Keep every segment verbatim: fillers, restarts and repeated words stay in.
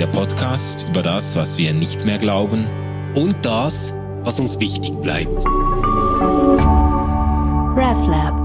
Der Podcast über das, was wir nicht mehr glauben und das, was uns wichtig bleibt. RefLab.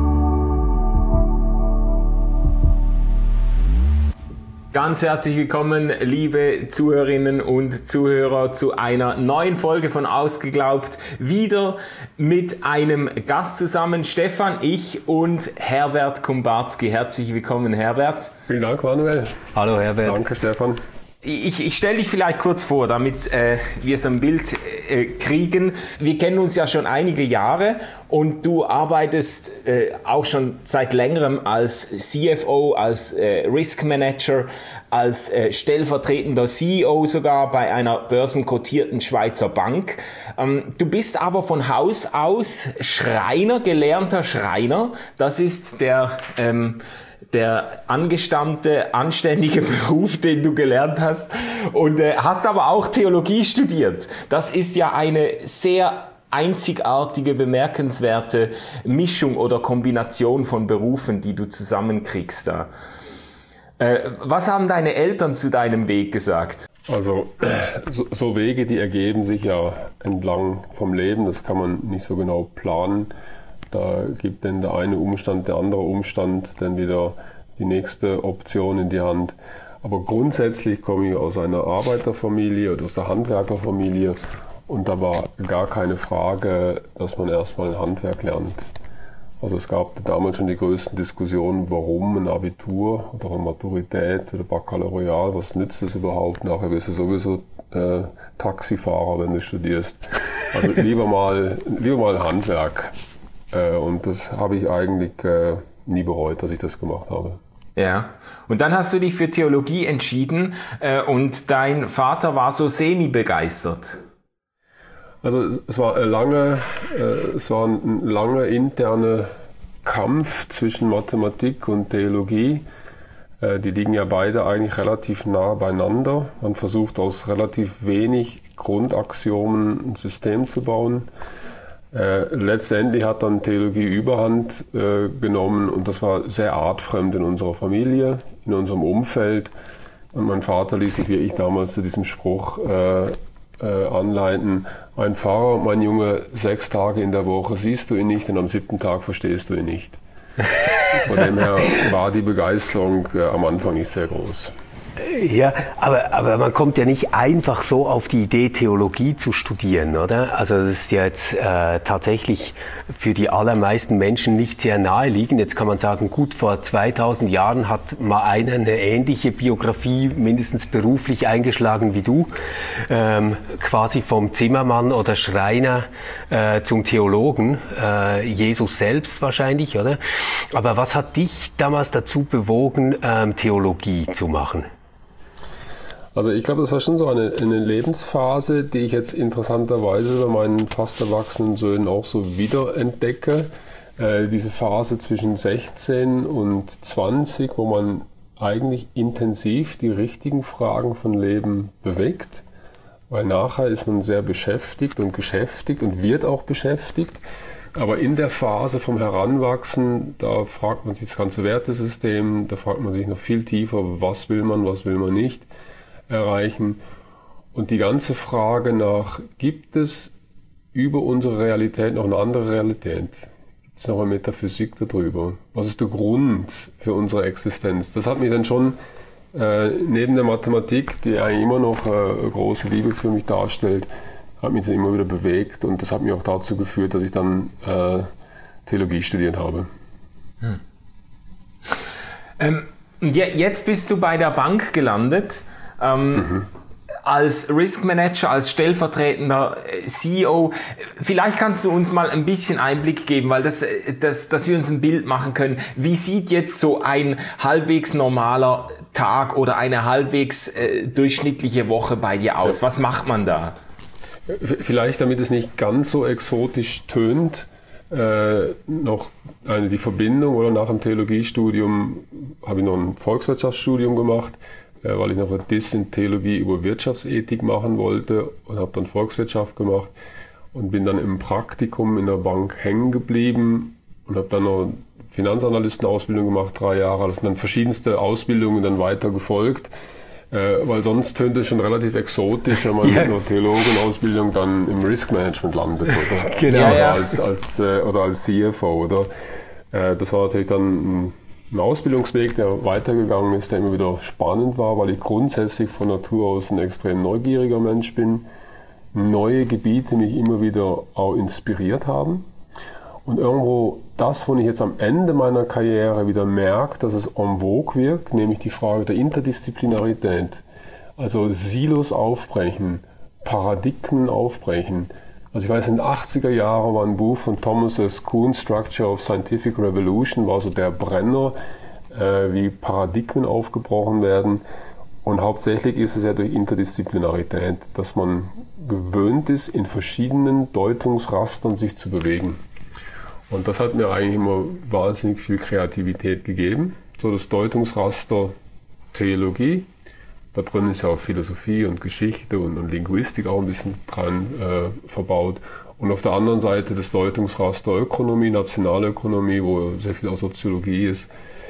Ganz herzlich willkommen, liebe Zuhörerinnen und Zuhörer, zu einer neuen Folge von Ausgeglaubt. Wieder mit einem Gast zusammen, Stefan, ich und Herbert Kumbarski. Herzlich willkommen, Herbert. Vielen Dank, Manuel. Hallo, Herbert. Danke, Stefan. Ich, ich stelle dich vielleicht kurz vor, damit äh, wir so ein Bild äh, kriegen. Wir kennen uns ja schon einige Jahre und du arbeitest äh, auch schon seit längerem als C F O, als äh, Risk Manager, als äh, stellvertretender C E O sogar bei einer börsenkotierten Schweizer Bank. Ähm, du bist aber von Haus aus Schreiner, gelernter Schreiner. Das ist der... Ähm, der angestammte, anständige Beruf, den du gelernt hast, und äh, hast aber auch Theologie studiert. Das ist ja eine sehr einzigartige, bemerkenswerte Mischung oder Kombination von Berufen, die du zusammenkriegst da. Äh, was haben deine Eltern zu deinem Weg gesagt? Also so, so Wege, die ergeben sich ja entlang vom Leben, das kann man nicht so genau planen. Da gibt dann der eine Umstand, der andere Umstand dann wieder die nächste Option in die Hand. Aber grundsätzlich komme ich aus einer Arbeiterfamilie oder aus der Handwerkerfamilie und da war gar keine Frage, dass man erstmal ein Handwerk lernt. Also es gab damals schon die größten Diskussionen, warum ein Abitur oder eine Maturität oder Baccalaureat, was nützt es überhaupt? Nachher wirst du sowieso äh, Taxifahrer, wenn du studierst. Also lieber mal, lieber mal ein Handwerk. Und das habe ich eigentlich äh, nie bereut, dass ich das gemacht habe. Ja, und dann hast du dich für Theologie entschieden äh, und dein Vater war so semi-begeistert. Also es war lange, äh, es war ein langer interner Kampf zwischen Mathematik und Theologie. Äh, die liegen ja beide eigentlich relativ nah beieinander. Man versucht aus relativ wenig Grundaxiomen ein System zu bauen. Äh, letztendlich hat dann Theologie Überhand äh, genommen und das war sehr artfremd in unserer Familie, in unserem Umfeld. Und mein Vater ließ sich wie ich damals zu diesem Spruch äh, äh, anleiten: Ein Pfarrer, mein Junge, sechs Tage in der Woche siehst du ihn nicht und am siebten Tag verstehst du ihn nicht. Von dem her war die Begeisterung äh, am Anfang nicht sehr groß. Ja, aber, aber man kommt ja nicht einfach so auf die Idee, Theologie zu studieren, oder? Also das ist ja jetzt äh, tatsächlich für die allermeisten Menschen nicht sehr naheliegend. Jetzt kann man sagen, gut, vor zweitausend Jahren hat mal einer eine ähnliche Biografie, mindestens beruflich eingeschlagen wie du, ähm, quasi vom Zimmermann oder Schreiner äh, zum Theologen, äh, Jesus selbst wahrscheinlich, oder? Aber was hat dich damals dazu bewogen, ähm, Theologie zu machen? Also ich glaube, das war schon so eine, eine Lebensphase, die ich jetzt interessanterweise bei meinen fast erwachsenen Söhnen auch so wiederentdecke. Äh, diese Phase zwischen sechzehn und zwanzig, wo man eigentlich intensiv die richtigen Fragen von Leben bewegt. Weil nachher ist man sehr beschäftigt und geschäftigt und wird auch beschäftigt. Aber in der Phase vom Heranwachsen, da fragt man sich das ganze Wertesystem, da fragt man sich noch viel tiefer, was will man, was will man nicht erreichen. Und die ganze Frage nach, gibt es über unsere Realität noch eine andere Realität? Gibt es noch eine Metaphysik darüber? Was ist der Grund für unsere Existenz? Das hat mich dann schon äh, neben der Mathematik, die eigentlich immer noch äh, eine große Liebe für mich darstellt, hat mich dann immer wieder bewegt und das hat mich auch dazu geführt, dass ich dann äh, Theologie studiert habe. Hm. Ähm, jetzt bist du bei der Bank gelandet. Ähm, mhm. Als Risk Manager, als stellvertretender C E O, vielleicht kannst du uns mal ein bisschen Einblick geben, weil das, das, dass wir uns ein Bild machen können. Wie sieht jetzt so ein halbwegs normaler Tag oder eine halbwegs äh, durchschnittliche Woche bei dir aus? Ja. Was macht man da? Vielleicht, damit es nicht ganz so exotisch tönt, äh, noch eine, die Verbindung, oder nach dem Theologiestudium habe ich noch ein Volkswirtschaftsstudium gemacht, weil ich noch ein Diss in Theologie über Wirtschaftsethik machen wollte und habe dann Volkswirtschaft gemacht und bin dann im Praktikum in der Bank hängen geblieben und habe dann noch Finanzanalystenausbildung gemacht, drei Jahre. Das sind dann verschiedenste Ausbildungen dann weiter gefolgt. Äh, weil sonst tönt es schon relativ exotisch, wenn man ja. mit einer Theologenausbildung dann im Risk Management landet oder, genau. oder, ja. als, als, äh, oder als C F O. Oder? Äh, das war natürlich dann ein, ein Ausbildungsweg, der weitergegangen ist, der immer wieder spannend war, weil ich grundsätzlich von Natur aus ein extrem neugieriger Mensch bin. Neue Gebiete mich immer wieder auch inspiriert haben. Und irgendwo das, wo ich jetzt am Ende meiner Karriere wieder merke, dass es en vogue wirkt, nämlich die Frage der Interdisziplinarität. Also Silos aufbrechen, Paradigmen aufbrechen. Also ich weiß, in den achtziger Jahren war ein Buch von Thomas S. Kuhn, Structure of Scientific Revolution, war so der Brenner, äh, wie Paradigmen aufgebrochen werden. Und hauptsächlich ist es ja durch Interdisziplinarität, dass man gewöhnt ist, in verschiedenen Deutungsrastern sich zu bewegen. Und das hat mir eigentlich immer wahnsinnig viel Kreativität gegeben. So das Deutungsraster Theologie, da drin ist ja auch Philosophie und Geschichte und, und Linguistik auch ein bisschen dran äh, verbaut. Und auf der anderen Seite das Deutungsraster Ökonomie, Nationalökonomie, wo sehr viel auch Soziologie ist.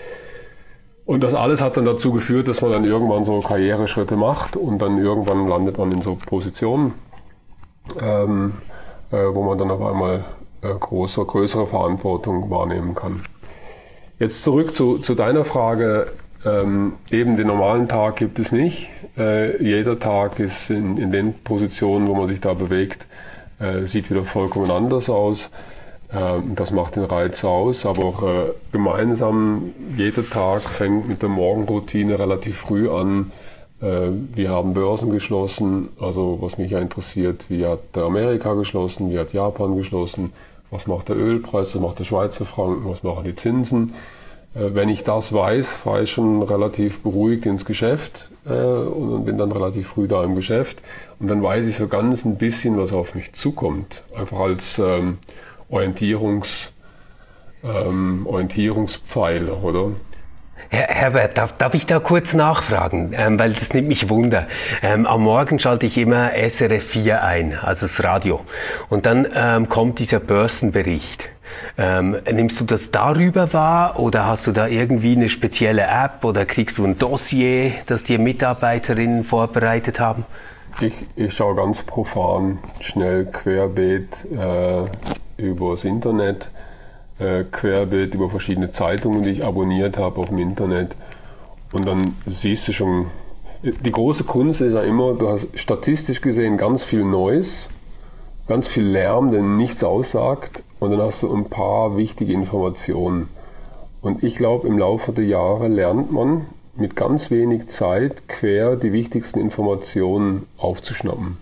Und das alles hat dann dazu geführt, dass man dann irgendwann so Karriereschritte macht und dann irgendwann landet man in so Positionen, ähm, äh, wo man dann auf einmal äh, große, größere Verantwortung wahrnehmen kann. Jetzt zurück zu, zu deiner Frage. Ähm, eben den normalen Tag gibt es nicht. Äh, jeder Tag ist in, in den Positionen, wo man sich da bewegt, äh, sieht wieder vollkommen anders aus. Das macht den Reiz aus, aber auch äh, gemeinsam, jeder Tag fängt mit der Morgenroutine relativ früh an. Äh, wir haben Börsen geschlossen, also was mich ja interessiert, wie hat Amerika geschlossen, wie hat Japan geschlossen, was macht der Ölpreis, was macht der Schweizer Franken, was machen die Zinsen. Äh, wenn ich das weiß, fahre ich schon relativ beruhigt ins Geschäft äh, und bin dann relativ früh da im Geschäft. Und dann weiß ich so ganz ein bisschen, was auf mich zukommt. Einfach als ähm, Orientierungs, ähm, Orientierungspfeiler, oder? Herr Herbert, darf, darf ich da kurz nachfragen, ähm, weil das nimmt mich Wunder. Ähm, am Morgen schalte ich immer S R F vier ein, also das Radio. Und dann ähm, kommt dieser Börsenbericht. Ähm, nimmst du das darüber wahr oder hast du da irgendwie eine spezielle App oder kriegst du ein Dossier, das dir Mitarbeiterinnen vorbereitet haben? Ich, ich schaue ganz profan, schnell querbeet äh, übers Internet, äh, querbeet über verschiedene Zeitungen, die ich abonniert habe auf dem Internet. Und dann siehst du schon, die große Kunst ist ja immer, du hast statistisch gesehen ganz viel Neues, ganz viel Lärm, der nichts aussagt, und dann hast du ein paar wichtige Informationen. Und ich glaube, im Laufe der Jahre lernt man mit ganz wenig Zeit quer die wichtigsten Informationen aufzuschnappen.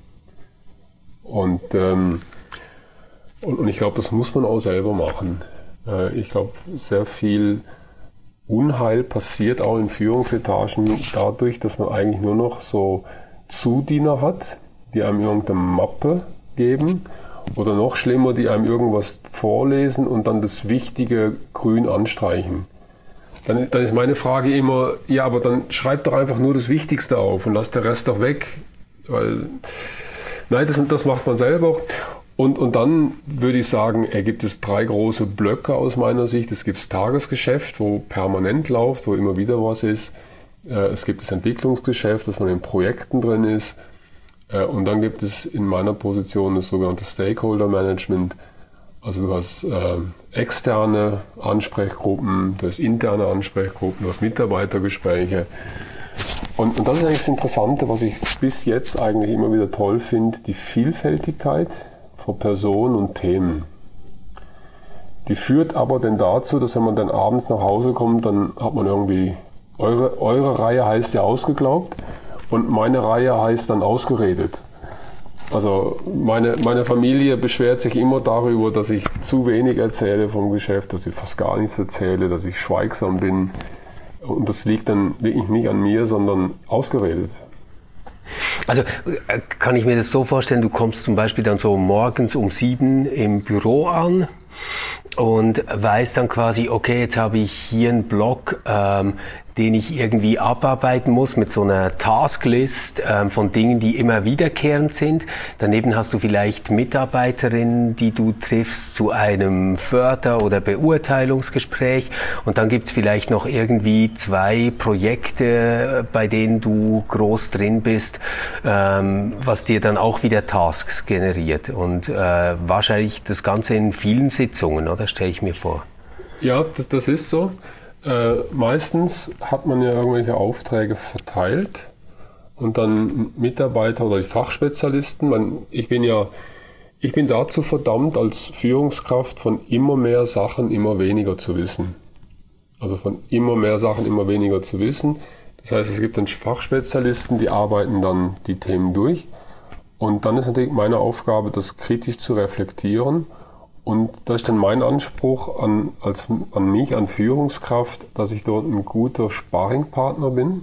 Und, ähm, und, und ich glaube, das muss man auch selber machen. Äh, ich glaube, sehr viel Unheil passiert auch in Führungsetagen dadurch, dass man eigentlich nur noch so Zudiener hat, die einem irgendeine Mappe geben, oder noch schlimmer, die einem irgendwas vorlesen und dann das Wichtige grün anstreichen. Dann, dann ist meine Frage immer, ja, aber dann schreib doch einfach nur das Wichtigste auf und lass den Rest doch weg. Weil, nein, das, das macht man selber. Und, und dann würde ich sagen, ergibt es drei große Blöcke aus meiner Sicht. Es gibt das Tagesgeschäft, wo permanent läuft, wo immer wieder was ist. Es gibt das Entwicklungsgeschäft, dass man in Projekten drin ist. Und dann gibt es in meiner Position das sogenannte Stakeholder Management. Also du hast äh, externe Ansprechgruppen, du hast interne Ansprechgruppen, du hast Mitarbeitergespräche. Und, und das ist eigentlich das Interessante, was ich bis jetzt eigentlich immer wieder toll finde, die Vielfältigkeit von Personen und Themen. Die führt aber dann dazu, dass wenn man dann abends nach Hause kommt, dann hat man irgendwie, eure, eure Reihe heißt ja ausgeglaubt und meine Reihe heißt dann ausgeredet. Also meine, meine Familie beschwert sich immer darüber, dass ich zu wenig erzähle vom Geschäft, dass ich fast gar nichts erzähle, dass ich schweigsam bin. Und das liegt dann wirklich nicht an mir, sondern ausgeredet. Also kann ich mir das so vorstellen, du kommst zum Beispiel dann so morgens um sieben im Büro an und weißt dann quasi, okay, jetzt habe ich hier einen Block, ähm, den ich irgendwie abarbeiten muss mit so einer Tasklist ähm, von Dingen, die immer wiederkehrend sind. Daneben hast du vielleicht Mitarbeiterinnen, die du triffst zu einem Förder- oder Beurteilungsgespräch. Und dann gibt es vielleicht noch irgendwie zwei Projekte, bei denen du groß drin bist, ähm, was dir dann auch wieder Tasks generiert. Und äh, wahrscheinlich das Ganze in vielen Sitzungen, oder? Stelle ich mir vor. Ja, das, das ist so. Äh, meistens hat man ja irgendwelche Aufträge verteilt und dann Mitarbeiter oder die Fachspezialisten. Man, ich bin ja, ich bin dazu verdammt, als Führungskraft von immer mehr Sachen immer weniger zu wissen. Also von immer mehr Sachen immer weniger zu wissen. Das heißt, es gibt dann Fachspezialisten, die arbeiten dann die Themen durch. Und dann ist natürlich meine Aufgabe, das kritisch zu reflektieren. Und das ist dann mein Anspruch an, als, an mich, an Führungskraft, dass ich dort ein guter Sparringpartner bin.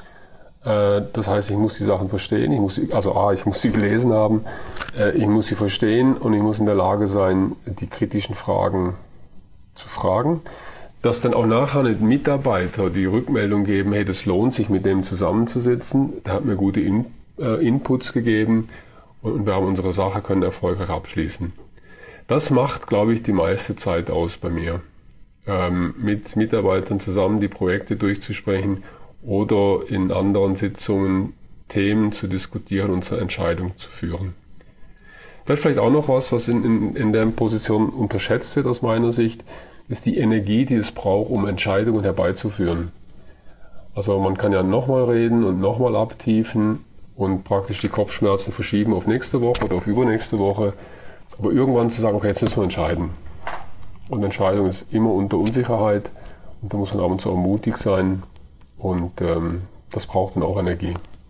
Äh, das heißt, ich muss die Sachen verstehen. Ich muss, also A, ich muss sie gelesen haben, äh, ich muss sie verstehen und ich muss in der Lage sein, die kritischen Fragen zu fragen. Dass dann auch nachher nicht Mitarbeiter die Rückmeldung geben, hey, das lohnt sich, mit dem zusammenzusitzen. Der hat mir gute In, äh, Inputs gegeben und wir haben unsere Sache, können erfolgreich abschließen. Das macht, glaube ich, die meiste Zeit aus bei mir, ähm, mit Mitarbeitern zusammen die Projekte durchzusprechen oder in anderen Sitzungen Themen zu diskutieren und zur Entscheidung zu führen. Das ist vielleicht auch noch was, was in, in, in der Position unterschätzt wird aus meiner Sicht, ist die Energie, die es braucht, um Entscheidungen herbeizuführen. Also man kann ja nochmal reden und nochmal abtiefen und praktisch die Kopfschmerzen verschieben auf nächste Woche oder auf übernächste Woche. Aber irgendwann zu sagen, okay, jetzt müssen wir entscheiden. Und Entscheidung ist immer unter Unsicherheit und da muss man ab und zu auch mutig sein und ähm, das braucht dann auch Energie.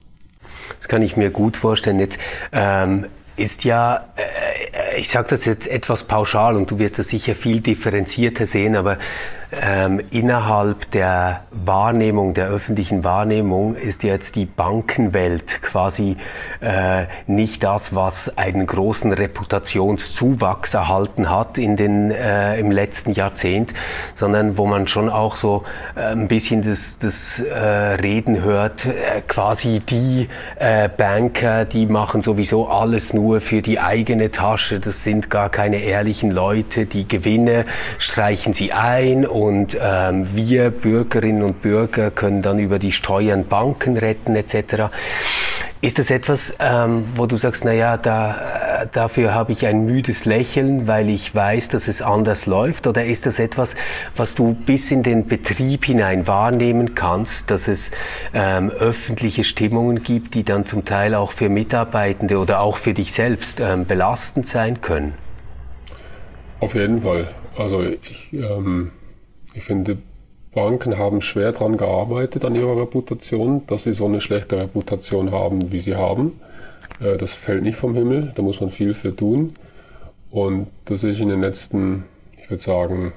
Das kann ich mir gut vorstellen. Jetzt ähm, ist ja, äh, ich sage das jetzt etwas pauschal und du wirst das sicher viel differenzierter sehen, aber ähm, innerhalb der Wahrnehmung, der öffentlichen Wahrnehmung ist jetzt die Bankenwelt quasi äh, nicht das, was einen großen Reputationszuwachs erhalten hat in den, äh, im letzten Jahrzehnt, sondern wo man schon auch so äh, ein bisschen das, das äh, Reden hört, äh, quasi die äh, Banker, die machen sowieso alles nur für die eigene Tasche, das sind gar keine ehrlichen Leute, die Gewinne streichen sie ein und ähm, wir Bürgerinnen und Bürger können dann über die Steuern Banken retten et cetera. Ist das etwas, ähm, wo du sagst, naja, da, äh, dafür habe ich ein müdes Lächeln, weil ich weiß, dass es anders läuft? Oder ist das etwas, was du bis in den Betrieb hinein wahrnehmen kannst, dass es ähm, öffentliche Stimmungen gibt, die dann zum Teil auch für Mitarbeitende oder auch für dich selbst ähm, belastend sein können? Auf jeden Fall. Also ich, ähm, ich finde, Banken haben schwer daran gearbeitet an ihrer Reputation, dass sie so eine schlechte Reputation haben, wie sie haben. Äh, das fällt nicht vom Himmel, da muss man viel für tun. Und das ist in den letzten, ich würde sagen,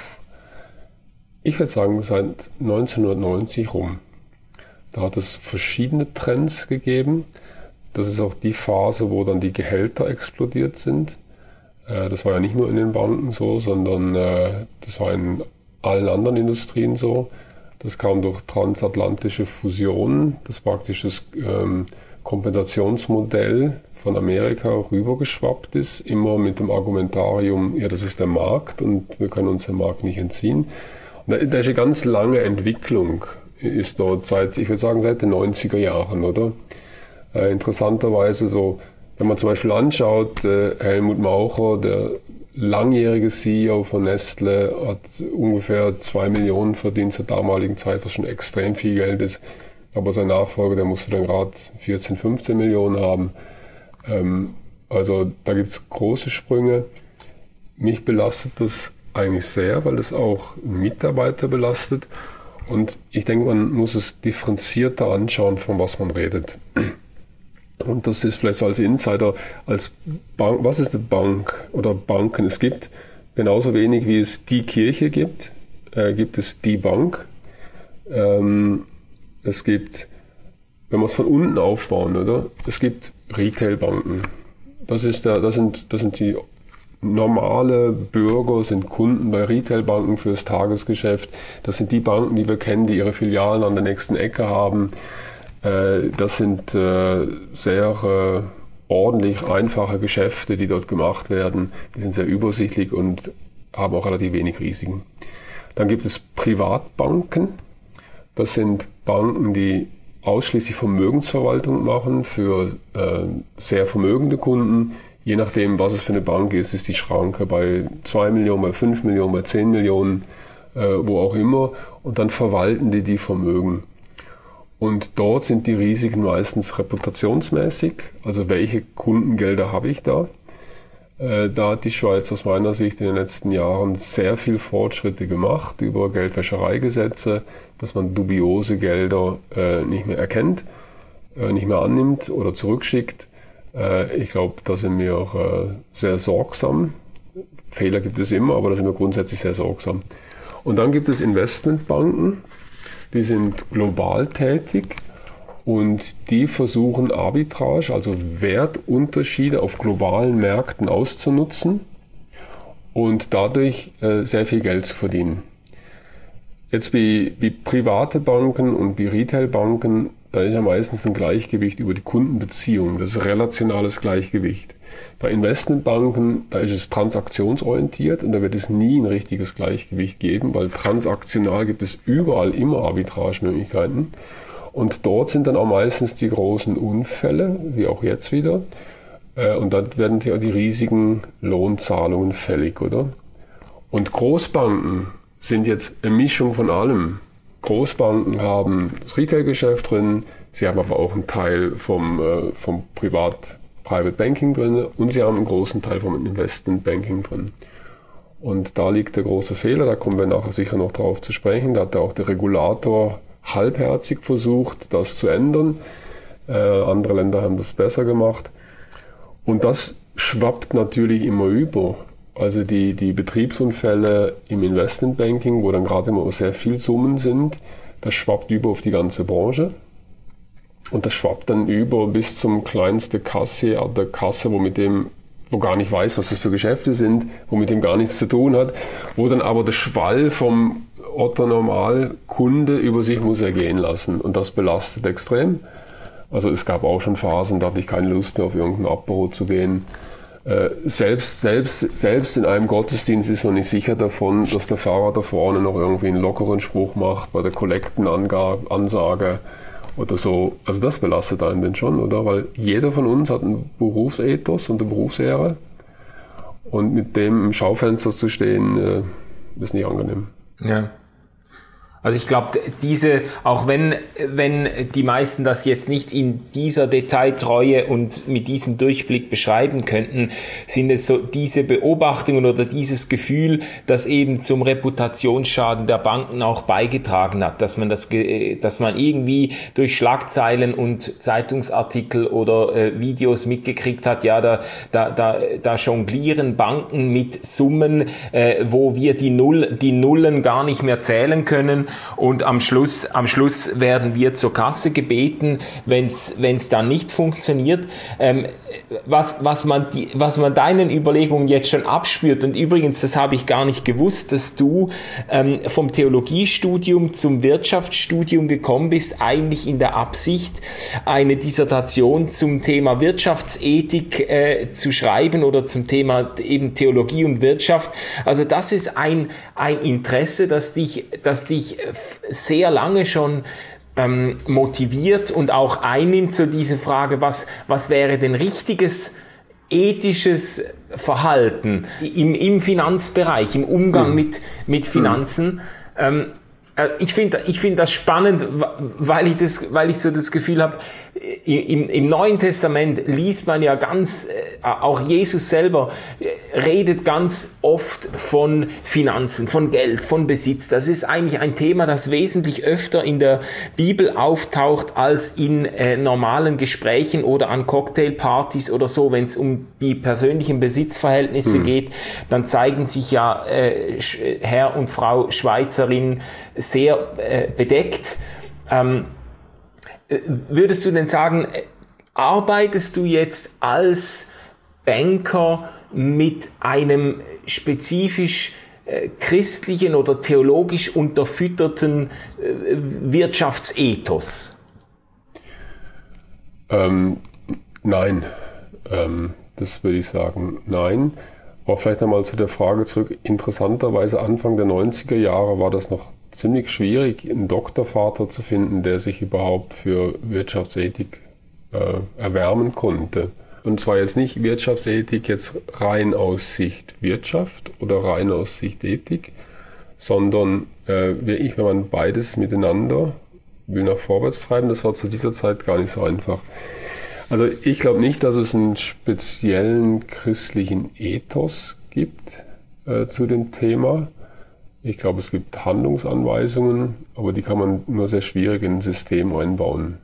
ich würde sagen seit neunzehnhundertneunzig rum. Da hat es verschiedene Trends gegeben. Das ist auch die Phase, wo dann die Gehälter explodiert sind. Äh, das war ja nicht nur in den Banken so, sondern äh, das war in allen anderen Industrien so. Das kam durch transatlantische Fusionen, das praktisch das ähm, Kompensationsmodell von Amerika rübergeschwappt ist, immer mit dem Argumentarium, ja, das ist der Markt und wir können uns dem Markt nicht entziehen. Und da, da ist eine ganz lange Entwicklung, ist dort seit, ich würde sagen, seit den neunziger Jahren, oder? Äh, interessanterweise so, wenn man zum Beispiel anschaut, äh, Helmut Maucher, der langjährige C E O von Nestle, hat ungefähr zwei Millionen verdient zur damaligen Zeit, was schon extrem viel Geld ist. Aber sein Nachfolger, der musste dann gerade vierzehn, fünfzehn Millionen haben. Ähm, also da gibt's große Sprünge. Mich belastet das eigentlich sehr, weil es auch Mitarbeiter belastet. Und ich denke, man muss es differenzierter anschauen, von was man redet. Und das ist vielleicht so als Insider, als Bank, was ist eine Bank oder Banken? Es gibt genauso wenig wie es die Kirche gibt, äh, gibt es die Bank. Ähm, es gibt, wenn wir es von unten aufbauen, oder? Es gibt Retailbanken. Das ist der, das sind, das sind die normale Bürger sind Kunden bei Retailbanken fürs Tagesgeschäft. Das sind die Banken, die wir kennen, die ihre Filialen an der nächsten Ecke haben. Das sind sehr ordentlich einfache Geschäfte, die dort gemacht werden. Die sind sehr übersichtlich und haben auch relativ wenig Risiken. Dann gibt es Privatbanken. Das sind Banken, die ausschließlich Vermögensverwaltung machen für sehr vermögende Kunden. Je nachdem, was es für eine Bank ist, ist die Schranke bei zwei Millionen, bei fünf Millionen, bei zehn Millionen, äh, wo auch immer. Und dann verwalten die die Vermögen. Und dort sind die Risiken meistens reputationsmäßig. Also welche Kundengelder habe ich da? Äh, da hat die Schweiz aus meiner Sicht in den letzten Jahren sehr viel Fortschritte gemacht über Geldwäschereigesetze, dass man dubiose Gelder äh, nicht mehr erkennt, äh, nicht mehr annimmt oder zurückschickt. Ich glaube, da sind wir auch sehr sorgsam. Fehler gibt es immer, aber da sind wir grundsätzlich sehr sorgsam. Und dann gibt es Investmentbanken, die sind global tätig und die versuchen Arbitrage, also Wertunterschiede auf globalen Märkten auszunutzen und dadurch sehr viel Geld zu verdienen. Jetzt wie, wie private Banken und wie Retailbanken, da ist ja meistens ein Gleichgewicht über die Kundenbeziehung, das ist relationales Gleichgewicht. Bei Investmentbanken, da ist es transaktionsorientiert und da wird es nie ein richtiges Gleichgewicht geben, weil transaktional gibt es überall immer Arbitragemöglichkeiten. Und dort sind dann auch meistens die großen Unfälle, wie auch jetzt wieder. Und dann werden ja die riesigen Lohnzahlungen fällig, oder? Und Großbanken sind jetzt eine Mischung von allem. Großbanken haben das Retail-Geschäft drin, sie haben aber auch einen Teil vom, äh, vom Privat-Private Banking drin und sie haben einen großen Teil vom Investment Banking drin. Und da liegt der große Fehler, da kommen wir nachher sicher noch drauf zu sprechen. Da hat auch der Regulator halbherzig versucht, das zu ändern. Äh, andere Länder haben das besser gemacht. Und das schwappt natürlich immer über. Also die, die Betriebsunfälle im Investmentbanking, wo dann gerade immer sehr viel Summen sind, das schwappt über auf die ganze Branche. Und das schwappt dann über bis zum kleinsten Kassier an der Kasse, wo mit dem, wo gar nicht weiß, was das für Geschäfte sind, wo mit dem gar nichts zu tun hat, wo dann aber der Schwall vom Otto-Normal-Kunde über sich muss ergehen lassen. Und das belastet extrem. Also es gab auch schon Phasen, da hatte ich keine Lust mehr auf irgendein Apero zu gehen. Äh, selbst, selbst, selbst in einem Gottesdienst ist man nicht sicher davon, dass der Pfarrer da vorne noch irgendwie einen lockeren Spruch macht bei der Kollektenansage oder so. Also das belastet einen denn schon, oder? Weil jeder von uns hat einen Berufsethos und eine Berufsehre und mit dem im Schaufenster zu stehen, äh, ist nicht angenehm. Ja. Also ich glaube, diese, auch wenn, wenn die meisten das jetzt nicht in dieser Detailtreue und mit diesem Durchblick beschreiben könnten, sind es so diese Beobachtungen oder dieses Gefühl, das eben zum Reputationsschaden der Banken auch beigetragen hat, dass man das, dass man irgendwie durch Schlagzeilen und Zeitungsartikel oder äh, Videos mitgekriegt hat, ja, da, da, da, da jonglieren Banken mit Summen, äh, wo wir die Null, die Nullen gar nicht mehr zählen können. Und am Schluss, am Schluss werden wir zur Kasse gebeten, wenn es dann nicht funktioniert. Ähm, was, was man die, was man deinen Überlegungen jetzt schon abspürt. Und übrigens, das habe ich gar nicht gewusst, dass du ähm, vom Theologiestudium zum Wirtschaftsstudium gekommen bist, eigentlich in der Absicht, eine Dissertation zum Thema Wirtschaftsethik äh, zu schreiben oder zum Thema eben Theologie und Wirtschaft. Also das ist ein, ein Interesse, das dich, das dich sehr lange schon ähm, motiviert und auch einnimmt, so diese Frage, was, was wäre denn richtiges ethisches Verhalten im, im Finanzbereich, im Umgang mhm. mit, mit Finanzen. Ähm, Ich finde ich finde das spannend, weil ich das, weil ich so das Gefühl habe, im, im Neuen Testament liest man ja ganz, auch Jesus selber redet ganz oft von Finanzen, von Geld, von Besitz. Das ist eigentlich ein Thema, das wesentlich öfter in der Bibel auftaucht als in äh, normalen Gesprächen oder an Cocktailpartys oder so. Wenn es um die persönlichen Besitzverhältnisse hm. geht, dann zeigen sich ja äh, Herr und Frau Schweizerin sehr äh, bedeckt. Ähm, würdest du denn sagen, arbeitest du jetzt als Banker mit einem spezifisch äh, christlichen oder theologisch unterfütterten äh, Wirtschaftsethos? Ähm, nein, ähm, das würde ich sagen, nein. Aber vielleicht einmal zu der Frage zurück. Interessanterweise Anfang der neunziger Jahre war das noch ziemlich schwierig, einen Doktorvater zu finden, der sich überhaupt für Wirtschaftsethik äh, erwärmen konnte. Und zwar jetzt nicht Wirtschaftsethik jetzt rein aus Sicht Wirtschaft oder rein aus Sicht Ethik, sondern äh, wirklich, wenn man beides miteinander will nach vorwärts treiben, das war zu dieser Zeit gar nicht so einfach. Also ich glaube nicht, dass es einen speziellen christlichen Ethos gibt äh, zu dem Thema. Ich glaube, es gibt Handlungsanweisungen, aber die kann man nur sehr schwierig in ein System einbauen.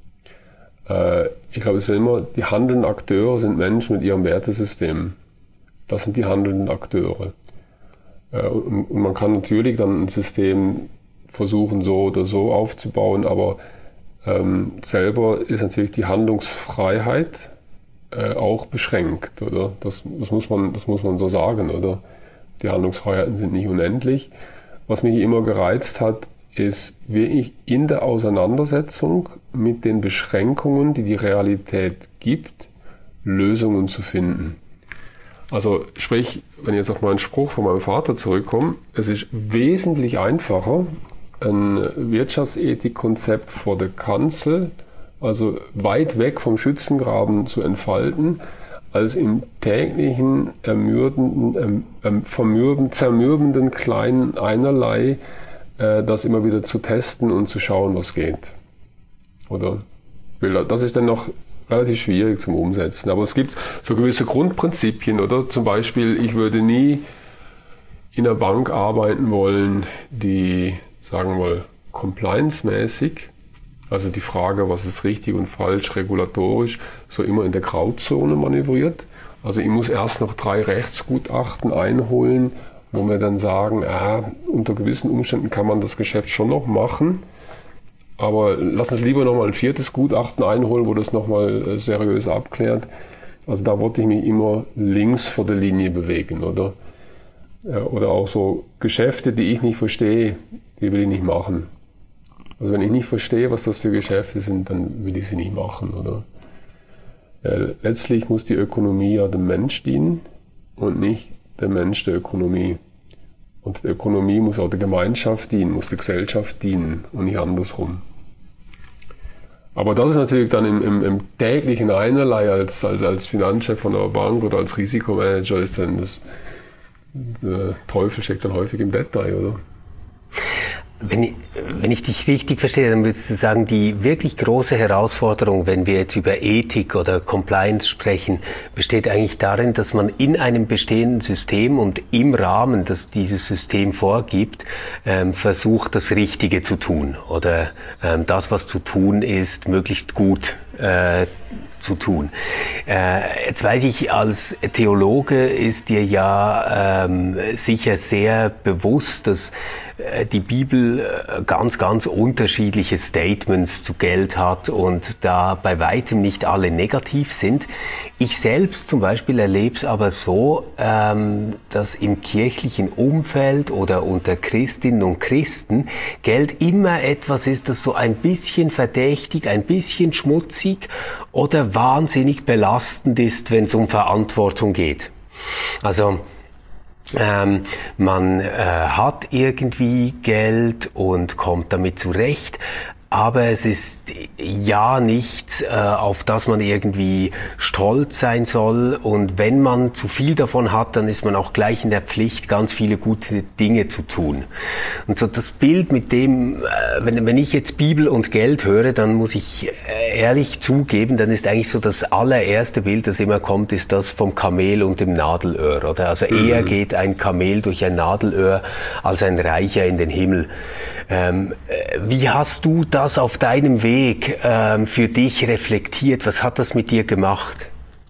Äh, ich glaube, es sind immer, die handelnden Akteure sind Menschen mit ihrem Wertesystem. Das sind die handelnden Akteure. Äh, und, und man kann natürlich dann ein System versuchen, so oder so aufzubauen, aber ähm, selber ist natürlich die Handlungsfreiheit äh, auch beschränkt, oder? Das, das muss man, das muss man so sagen, oder? Die Handlungsfreiheiten sind nicht unendlich. Was mich immer gereizt hat, ist wirklich in der Auseinandersetzung mit den Beschränkungen, die die Realität gibt, Lösungen zu finden. Also sprich, wenn ich jetzt auf meinen Spruch von meinem Vater zurückkomme, es ist wesentlich einfacher, ein Wirtschaftsethikkonzept vor der Kanzel, also weit weg vom Schützengraben zu entfalten, als im täglichen, ermüdenden, ähm, vermürben, zermürbenden kleinen Einerlei, äh, das immer wieder zu testen und zu schauen, was geht. Oder? Das ist dann noch relativ schwierig zum Umsetzen. Aber es gibt so gewisse Grundprinzipien, oder? Zum Beispiel, ich würde nie in einer Bank arbeiten wollen, die, sagen wir mal, compliance-mäßig, also die Frage, was ist richtig und falsch, regulatorisch, so immer in der Grauzone manövriert. Also ich muss erst noch drei Rechtsgutachten einholen, wo wir dann sagen, ah, unter gewissen Umständen kann man das Geschäft schon noch machen, aber lass uns lieber nochmal ein viertes Gutachten einholen, wo das nochmal seriös abklärt. Also da wollte ich mich immer links vor der Linie bewegen, oder? Oder auch so Geschäfte, die ich nicht verstehe, die will ich nicht machen. Also wenn ich nicht verstehe, was das für Geschäfte sind, dann will ich sie nicht machen, oder? Ja, letztlich muss die Ökonomie ja dem Mensch dienen und nicht der Mensch der Ökonomie. Und die Ökonomie muss auch der Gemeinschaft dienen, muss der Gesellschaft dienen und nicht andersrum. Aber das ist natürlich dann im, im, im täglichen Einerlei als, als, als Finanzchef von einer Bank oder als Risikomanager ist dann das, der Teufel steckt dann häufig im Detail, oder? Wenn ich, wenn ich dich richtig verstehe, dann würdest du sagen, die wirklich große Herausforderung, wenn wir jetzt über Ethik oder Compliance sprechen, besteht eigentlich darin, dass man in einem bestehenden System und im Rahmen, das dieses System vorgibt, ähm, versucht, das Richtige zu tun oder ähm, das, was zu tun ist, möglichst gut äh, zu tun. Äh, jetzt weiß ich, als Theologe ist dir ja ähm, sicher sehr bewusst, dass äh, die Bibel äh, ganz, ganz unterschiedliche Statements zu Geld hat und da bei weitem nicht alle negativ sind. Ich selbst zum Beispiel erlebe es aber so, ähm, dass im kirchlichen Umfeld oder unter Christinnen und Christen Geld immer etwas ist, das so ein bisschen verdächtig, ein bisschen schmutzig oder wahnsinnig belastend ist, wenn es um Verantwortung geht. Also ähm, man äh, hat irgendwie Geld und kommt damit zurecht, aber es ist ja nichts, äh, auf das man irgendwie stolz sein soll. Und wenn man zu viel davon hat, dann ist man auch gleich in der Pflicht, ganz viele gute Dinge zu tun. Und so das Bild mit dem, äh, wenn, wenn ich jetzt Bibel und Geld höre, dann muss ich äh, ehrlich zugeben, dann ist eigentlich so das allererste Bild, das immer kommt, ist das vom Kamel und dem Nadelöhr, oder? Also mhm. eher geht ein Kamel durch ein Nadelöhr als ein Reicher in den Himmel. Ähm, wie hast du das auf deinem Weg ähm, für dich reflektiert? Was hat das mit dir gemacht?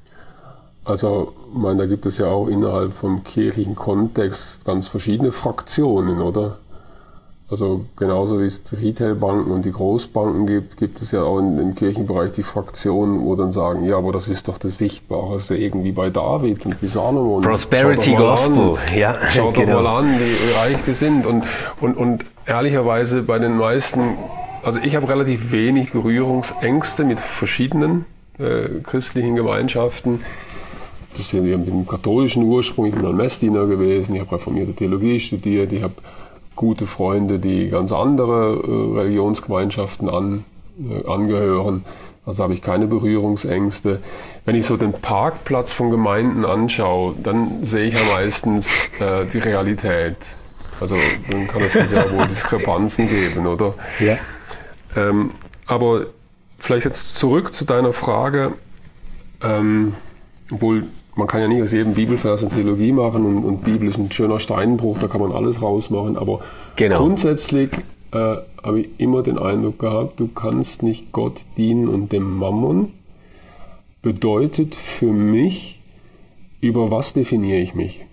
Also, ich meine, da gibt es ja auch innerhalb vom kirchlichen Kontext ganz verschiedene Fraktionen, oder? Also genauso wie es Retailbanken und die Großbanken gibt, gibt es ja auch in, im Kirchenbereich die Fraktionen, wo dann sagen, ja, aber das ist doch das Sichtbarste irgendwie bei David und bei Salomon. Prosperity Gospel, an, ja. Schaut genau. doch mal an, wie reich die sind. Und, und, und ehrlicherweise bei den meisten, also ich habe relativ wenig Berührungsängste mit verschiedenen äh, christlichen Gemeinschaften. Das ist ja mit dem katholischen Ursprung, ich bin ein Messdiener gewesen, ich habe reformierte Theologie studiert, ich habe gute Freunde, die ganz andere äh, Religionsgemeinschaften an, äh, angehören. Also habe ich keine Berührungsängste. Wenn ich so den Parkplatz von Gemeinden anschaue, dann sehe ich ja meistens äh, die Realität. Also dann kann es sehr wohl Diskrepanzen geben, oder? Ja. Ähm, aber vielleicht jetzt zurück zu deiner Frage, ähm, obwohl man kann ja nicht aus jedem Bibelvers eine Theologie machen und, und Bibel ist ein schöner Steinbruch, da kann man alles rausmachen, aber genau. grundsätzlich äh, habe ich immer den Eindruck gehabt, du kannst nicht Gott dienen und dem Mammon. Bedeutet für mich, über was definiere ich mich?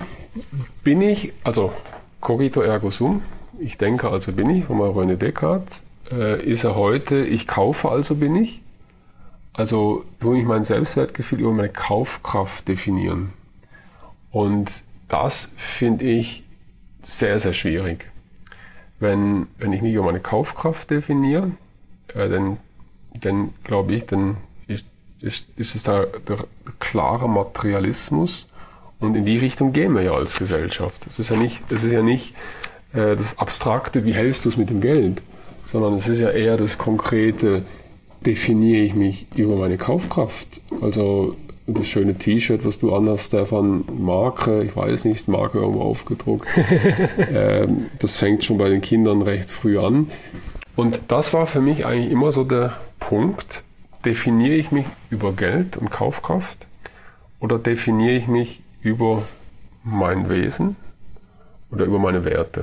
Bin ich, also cogito ergo sum, ich denke also bin ich, von René Descartes, äh, ist er heute, ich kaufe also bin ich. Also tue ich mein Selbstwertgefühl über meine Kaufkraft definieren. Und das finde ich sehr, sehr schwierig. Wenn, wenn ich mich über meine Kaufkraft definiere, äh, dann, dann glaube ich, dann ist, ist, ist es da der, der klare Materialismus. Und in die Richtung gehen wir ja als Gesellschaft. Es ist ja nicht, es ist ja nicht äh, das Abstrakte, wie hältst du es mit dem Geld, sondern es ist ja eher das Konkrete, definiere ich mich über meine Kaufkraft. Also das schöne T-Shirt, was du anhast, Stefan, Marke, ich weiß nicht, Marke irgendwo aufgedruckt. ähm, das fängt schon bei den Kindern recht früh an. Und das war für mich eigentlich immer so der Punkt, definiere ich mich über Geld und Kaufkraft oder definiere ich mich über mein Wesen oder über meine Werte?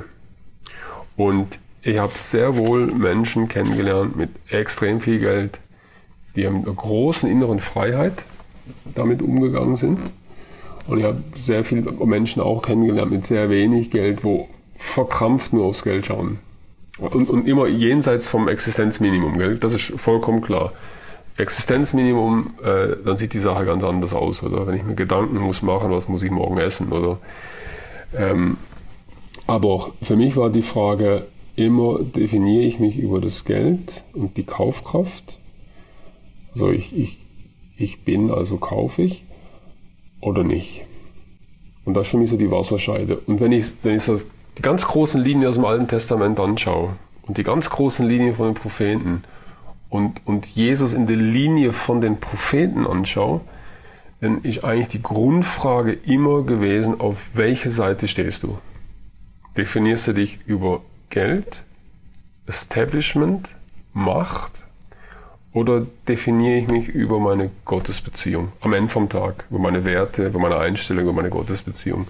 Und ich habe sehr wohl Menschen kennengelernt mit extrem viel Geld, die mit einer großen inneren Freiheit damit umgegangen sind. Und ich habe sehr viele Menschen auch kennengelernt mit sehr wenig Geld, wo verkrampft nur aufs Geld schauen. Und, und immer jenseits vom Existenzminimum, gell? Das ist vollkommen klar. Existenzminimum, äh, dann sieht die Sache ganz anders aus. Oder wenn ich mir Gedanken muss machen, was muss ich morgen essen? Oder ähm, aber für mich war die Frage, immer definiere ich mich über das Geld und die Kaufkraft. Also ich, ich, ich bin, also kaufe ich oder nicht. Und das ist für mich so die Wasserscheide. Und wenn ich, wenn ich so die ganz großen Linien aus dem Alten Testament anschaue und die ganz großen Linien von den Propheten und, und Jesus in der Linie von den Propheten anschaue, dann ist eigentlich die Grundfrage immer gewesen, auf welche Seite stehst du? Definierst du dich über Geld, Establishment, Macht oder definiere ich mich über meine Gottesbeziehung am Ende vom Tag, über meine Werte, über meine Einstellung, über meine Gottesbeziehung?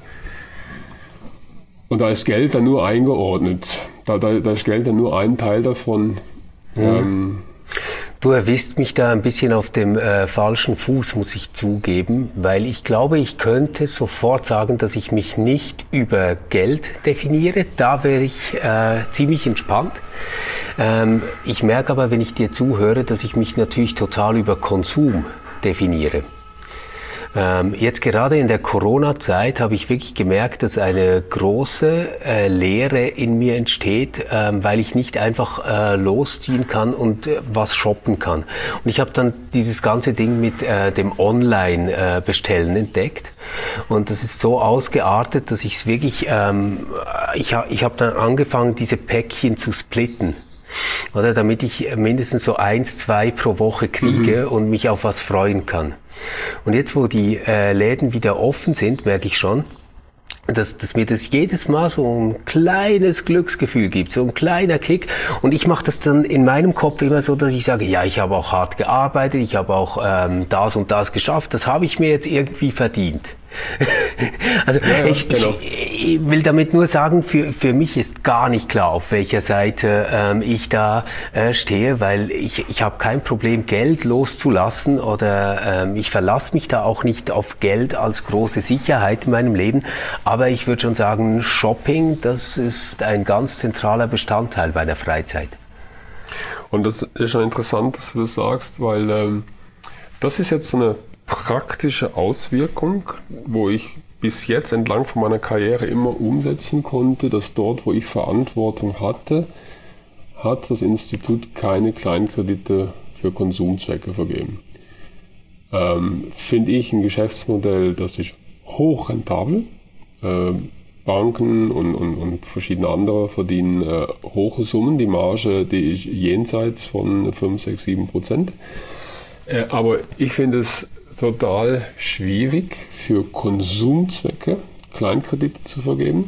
Und da ist Geld dann nur eingeordnet. Da, da, da ist Geld dann nur ein Teil davon. Mhm. Ähm, Du erwischt mich da ein bisschen auf dem äh, falschen Fuß, muss ich zugeben, weil ich glaube, ich könnte sofort sagen, dass ich mich nicht über Geld definiere. Da wäre ich äh, ziemlich entspannt. Ähm, ich merke aber, wenn ich dir zuhöre, dass ich mich natürlich total über Konsum definiere. Ähm, jetzt gerade in der Corona-Zeit habe ich wirklich gemerkt, dass eine große äh, Leere in mir entsteht, ähm, weil ich nicht einfach äh, losziehen kann und äh, was shoppen kann. Und ich habe dann dieses ganze Ding mit äh, dem Online-Bestellen äh, entdeckt. Und das ist so ausgeartet, dass ich es wirklich, ähm, ich, ha, ich habe dann angefangen, diese Päckchen zu splitten. Oder damit ich mindestens so eins, zwei pro Woche kriege mhm. und mich auf was freuen kann. Und jetzt, wo die äh, Läden wieder offen sind, merke ich schon, dass, dass mir das jedes Mal so ein kleines Glücksgefühl gibt, so ein kleiner Kick. Und ich mache das dann in meinem Kopf immer so, dass ich sage, ja, ich habe auch hart gearbeitet, ich habe auch ähm, das und das geschafft, das habe ich mir jetzt irgendwie verdient. Also ja, ja, ich, genau. ich, ich will damit nur sagen, für, für mich ist gar nicht klar, auf welcher Seite ähm, ich da äh, stehe, weil ich, ich habe kein Problem, Geld loszulassen oder ähm, ich verlasse mich da auch nicht auf Geld als große Sicherheit in meinem Leben. Aber ich würde schon sagen, Shopping, das ist ein ganz zentraler Bestandteil meiner Freizeit. Und das ist schon interessant, dass du das sagst, weil ähm, das ist jetzt so eine praktische Auswirkung, wo ich bis jetzt entlang von meiner Karriere immer umsetzen konnte, dass dort, wo ich Verantwortung hatte, hat das Institut keine Kleinkredite für Konsumzwecke vergeben. Ähm, finde ich ein Geschäftsmodell, das ist hochrentabel. Äh, Banken und, und, und verschiedene andere verdienen äh, hohe Summen. Die Marge, die ist jenseits von fünf, sechs, sieben Prozent. Äh, aber ich finde es total schwierig für Konsumzwecke Kleinkredite zu vergeben.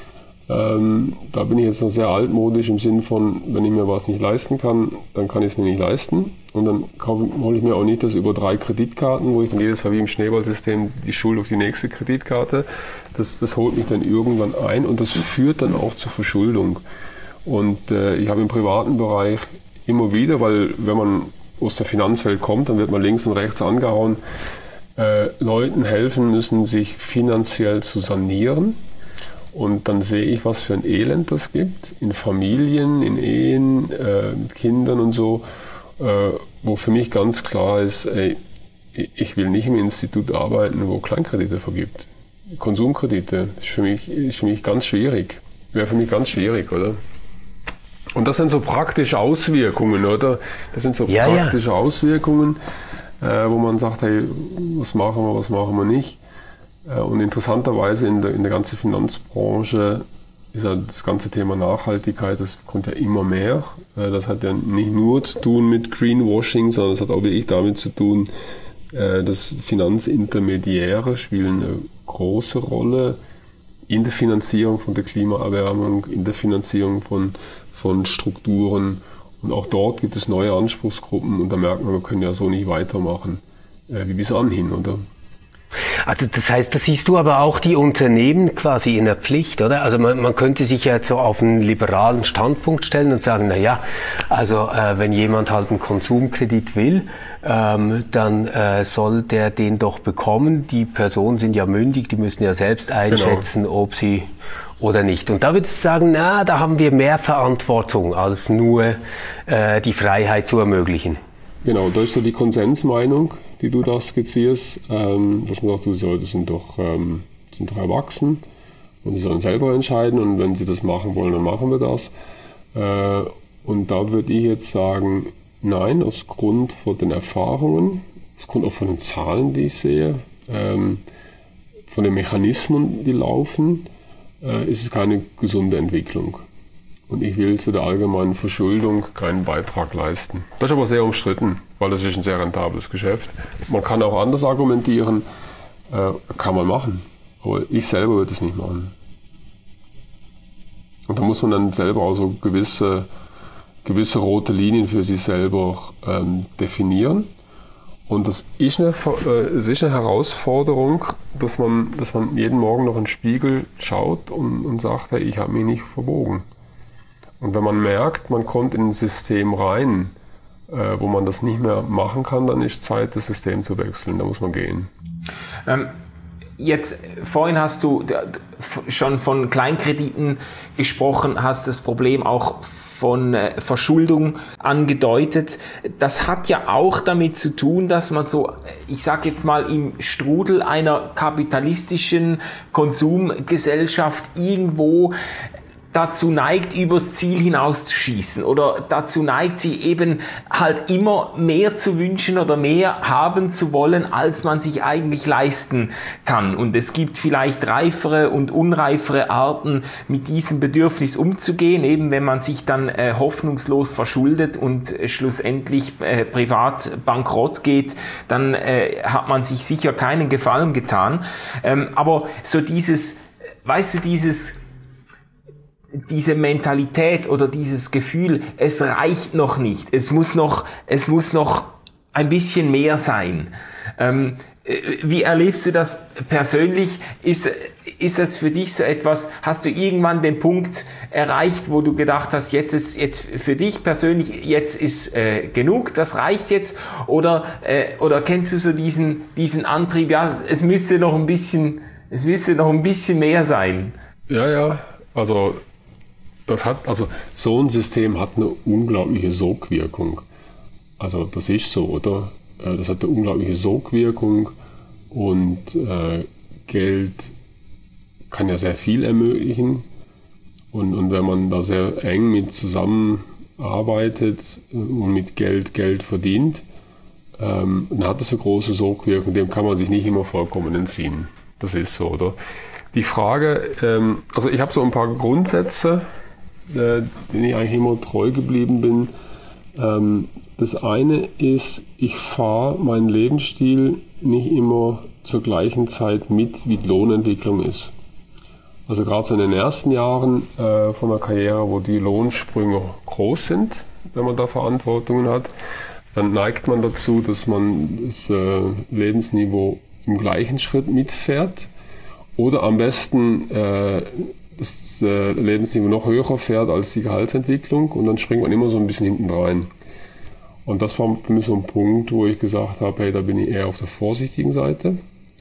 Ähm, da bin ich jetzt noch sehr altmodisch im Sinn von, wenn ich mir was nicht leisten kann, dann kann ich es mir nicht leisten. Und dann hole ich mir auch nicht das über drei Kreditkarten, wo ich dann jedes Mal wie im Schneeballsystem die Schuld auf die nächste Kreditkarte. Das, das holt mich dann irgendwann ein und das führt dann auch zur Verschuldung. Und äh, ich habe im privaten Bereich immer wieder, weil wenn man aus der Finanzwelt kommt, dann wird man links und rechts angehauen, äh, Leuten helfen müssen, sich finanziell zu sanieren. Und dann sehe ich, was für ein Elend das gibt, in Familien, in Ehen, äh, mit Kindern und so, äh, wo für mich ganz klar ist, ey, ich will nicht im Institut arbeiten, wo Kleinkredite vergibt. Konsumkredite ist für mich, ist für mich ganz schwierig. Wäre für mich ganz schwierig, oder? Und das sind so praktische Auswirkungen, oder? Das sind so ja, praktische ja. Auswirkungen, äh, wo man sagt, hey, was machen wir, was machen wir nicht. Äh, und interessanterweise in der, in der ganzen Finanzbranche ist ja das ganze Thema Nachhaltigkeit, das kommt ja immer mehr. Äh, das hat ja nicht nur zu tun mit Greenwashing, sondern das hat auch wirklich damit zu tun, äh, dass Finanzintermediäre spielen eine große Rolle in der Finanzierung von der Klimaerwärmung, in der Finanzierung von, von Strukturen. Und auch dort gibt es neue Anspruchsgruppen und da merkt man, wir können ja so nicht weitermachen äh, wie bis anhin, oder? Also das heißt, da siehst du aber auch die Unternehmen quasi in der Pflicht, oder? Also man, man könnte sich ja so auf einen liberalen Standpunkt stellen und sagen, na ja, also äh, wenn jemand halt einen Konsumkredit will, ähm, dann äh, soll der den doch bekommen. Die Personen sind ja mündig, die müssen ja selbst einschätzen, genau, ob sie oder nicht. Und da würde ich sagen, na, da haben wir mehr Verantwortung, als nur äh, die Freiheit zu ermöglichen. Genau, da ist so die Konsensmeinung, die du da skizzierst, ähm, dass man sagt, die Leute sind doch, ähm, sind doch erwachsen und sie sollen selber entscheiden und wenn sie das machen wollen, dann machen wir das. Äh, und da würde ich jetzt sagen, nein, aus Grund von den Erfahrungen, aus Grund auch von den Zahlen, die ich sehe, ähm, von den Mechanismen, die laufen, äh, ist es keine gesunde Entwicklung. Und ich will zu der allgemeinen Verschuldung keinen Beitrag leisten. Das ist aber sehr umstritten, weil das ist ein sehr rentables Geschäft. Man kann auch anders argumentieren, äh, kann man machen. Aber ich selber würde es nicht machen. Und da muss man dann selber auch so gewisse, gewisse rote Linien für sich selber ähm, definieren. Und das ist eine, äh, es ist eine Herausforderung, dass man, dass man jeden Morgen noch in den Spiegel schaut und, und sagt, hey, ich habe mich nicht verbogen. Und wenn man merkt, man kommt in ein System rein, äh, wo man das nicht mehr machen kann, dann ist Zeit, das System zu wechseln. Da muss man gehen. Ähm, jetzt, vorhin hast du schon von Kleinkrediten gesprochen, hast das Problem auch von äh, Verschuldung angedeutet. Das hat ja auch damit zu tun, dass man so, ich sag jetzt mal, im Strudel einer kapitalistischen Konsumgesellschaft irgendwo dazu neigt, übers Ziel hinauszuschießen oder dazu neigt, sich eben halt immer mehr zu wünschen oder mehr haben zu wollen, als man sich eigentlich leisten kann. Und es gibt vielleicht reifere und unreifere Arten, mit diesem Bedürfnis umzugehen, eben wenn man sich dann äh, hoffnungslos verschuldet und äh, schlussendlich äh, privat bankrott geht, dann äh, hat man sich sicher keinen Gefallen getan. Ähm, aber so dieses, weißt du, dieses diese Mentalität oder dieses Gefühl, es reicht noch nicht, es muss noch, es muss noch ein bisschen mehr sein. Ähm, wie erlebst du das persönlich? Ist, ist das für dich so etwas, hast du irgendwann den Punkt erreicht, wo du gedacht hast, jetzt ist jetzt für dich persönlich, jetzt ist äh, genug, das reicht jetzt? Oder, äh, oder kennst du so diesen, diesen Antrieb, ja, es, es müsste noch ein bisschen, es müsste noch ein bisschen mehr sein? Ja, ja, also, das hat, also, so ein System hat eine unglaubliche Sogwirkung. Also, das ist so, oder? Das hat eine unglaubliche Sogwirkung und äh, Geld kann ja sehr viel ermöglichen. Und, und wenn man da sehr eng mit zusammenarbeitet und mit Geld Geld verdient, ähm, dann hat das eine große Sogwirkung, dem kann man sich nicht immer vollkommen entziehen. Das ist so, oder? Die Frage, ähm, also ich habe so ein paar Grundsätze, äh, denen ich eigentlich immer treu geblieben bin. Ähm, das eine ist, ich fahre meinen Lebensstil nicht immer zur gleichen Zeit mit, wie die Lohnentwicklung ist. Also gerade so in den ersten Jahren äh, von der Karriere, wo die Lohnsprünge groß sind, wenn man da Verantwortungen hat, dann neigt man dazu, dass man das äh, Lebensniveau im gleichen Schritt mitfährt oder am besten äh, das äh, Lebensniveau noch höher fährt als die Gehaltsentwicklung und dann springt man immer so ein bisschen hinten rein. Und das war für mich so ein Punkt, wo ich gesagt habe, hey, da bin ich eher auf der vorsichtigen Seite.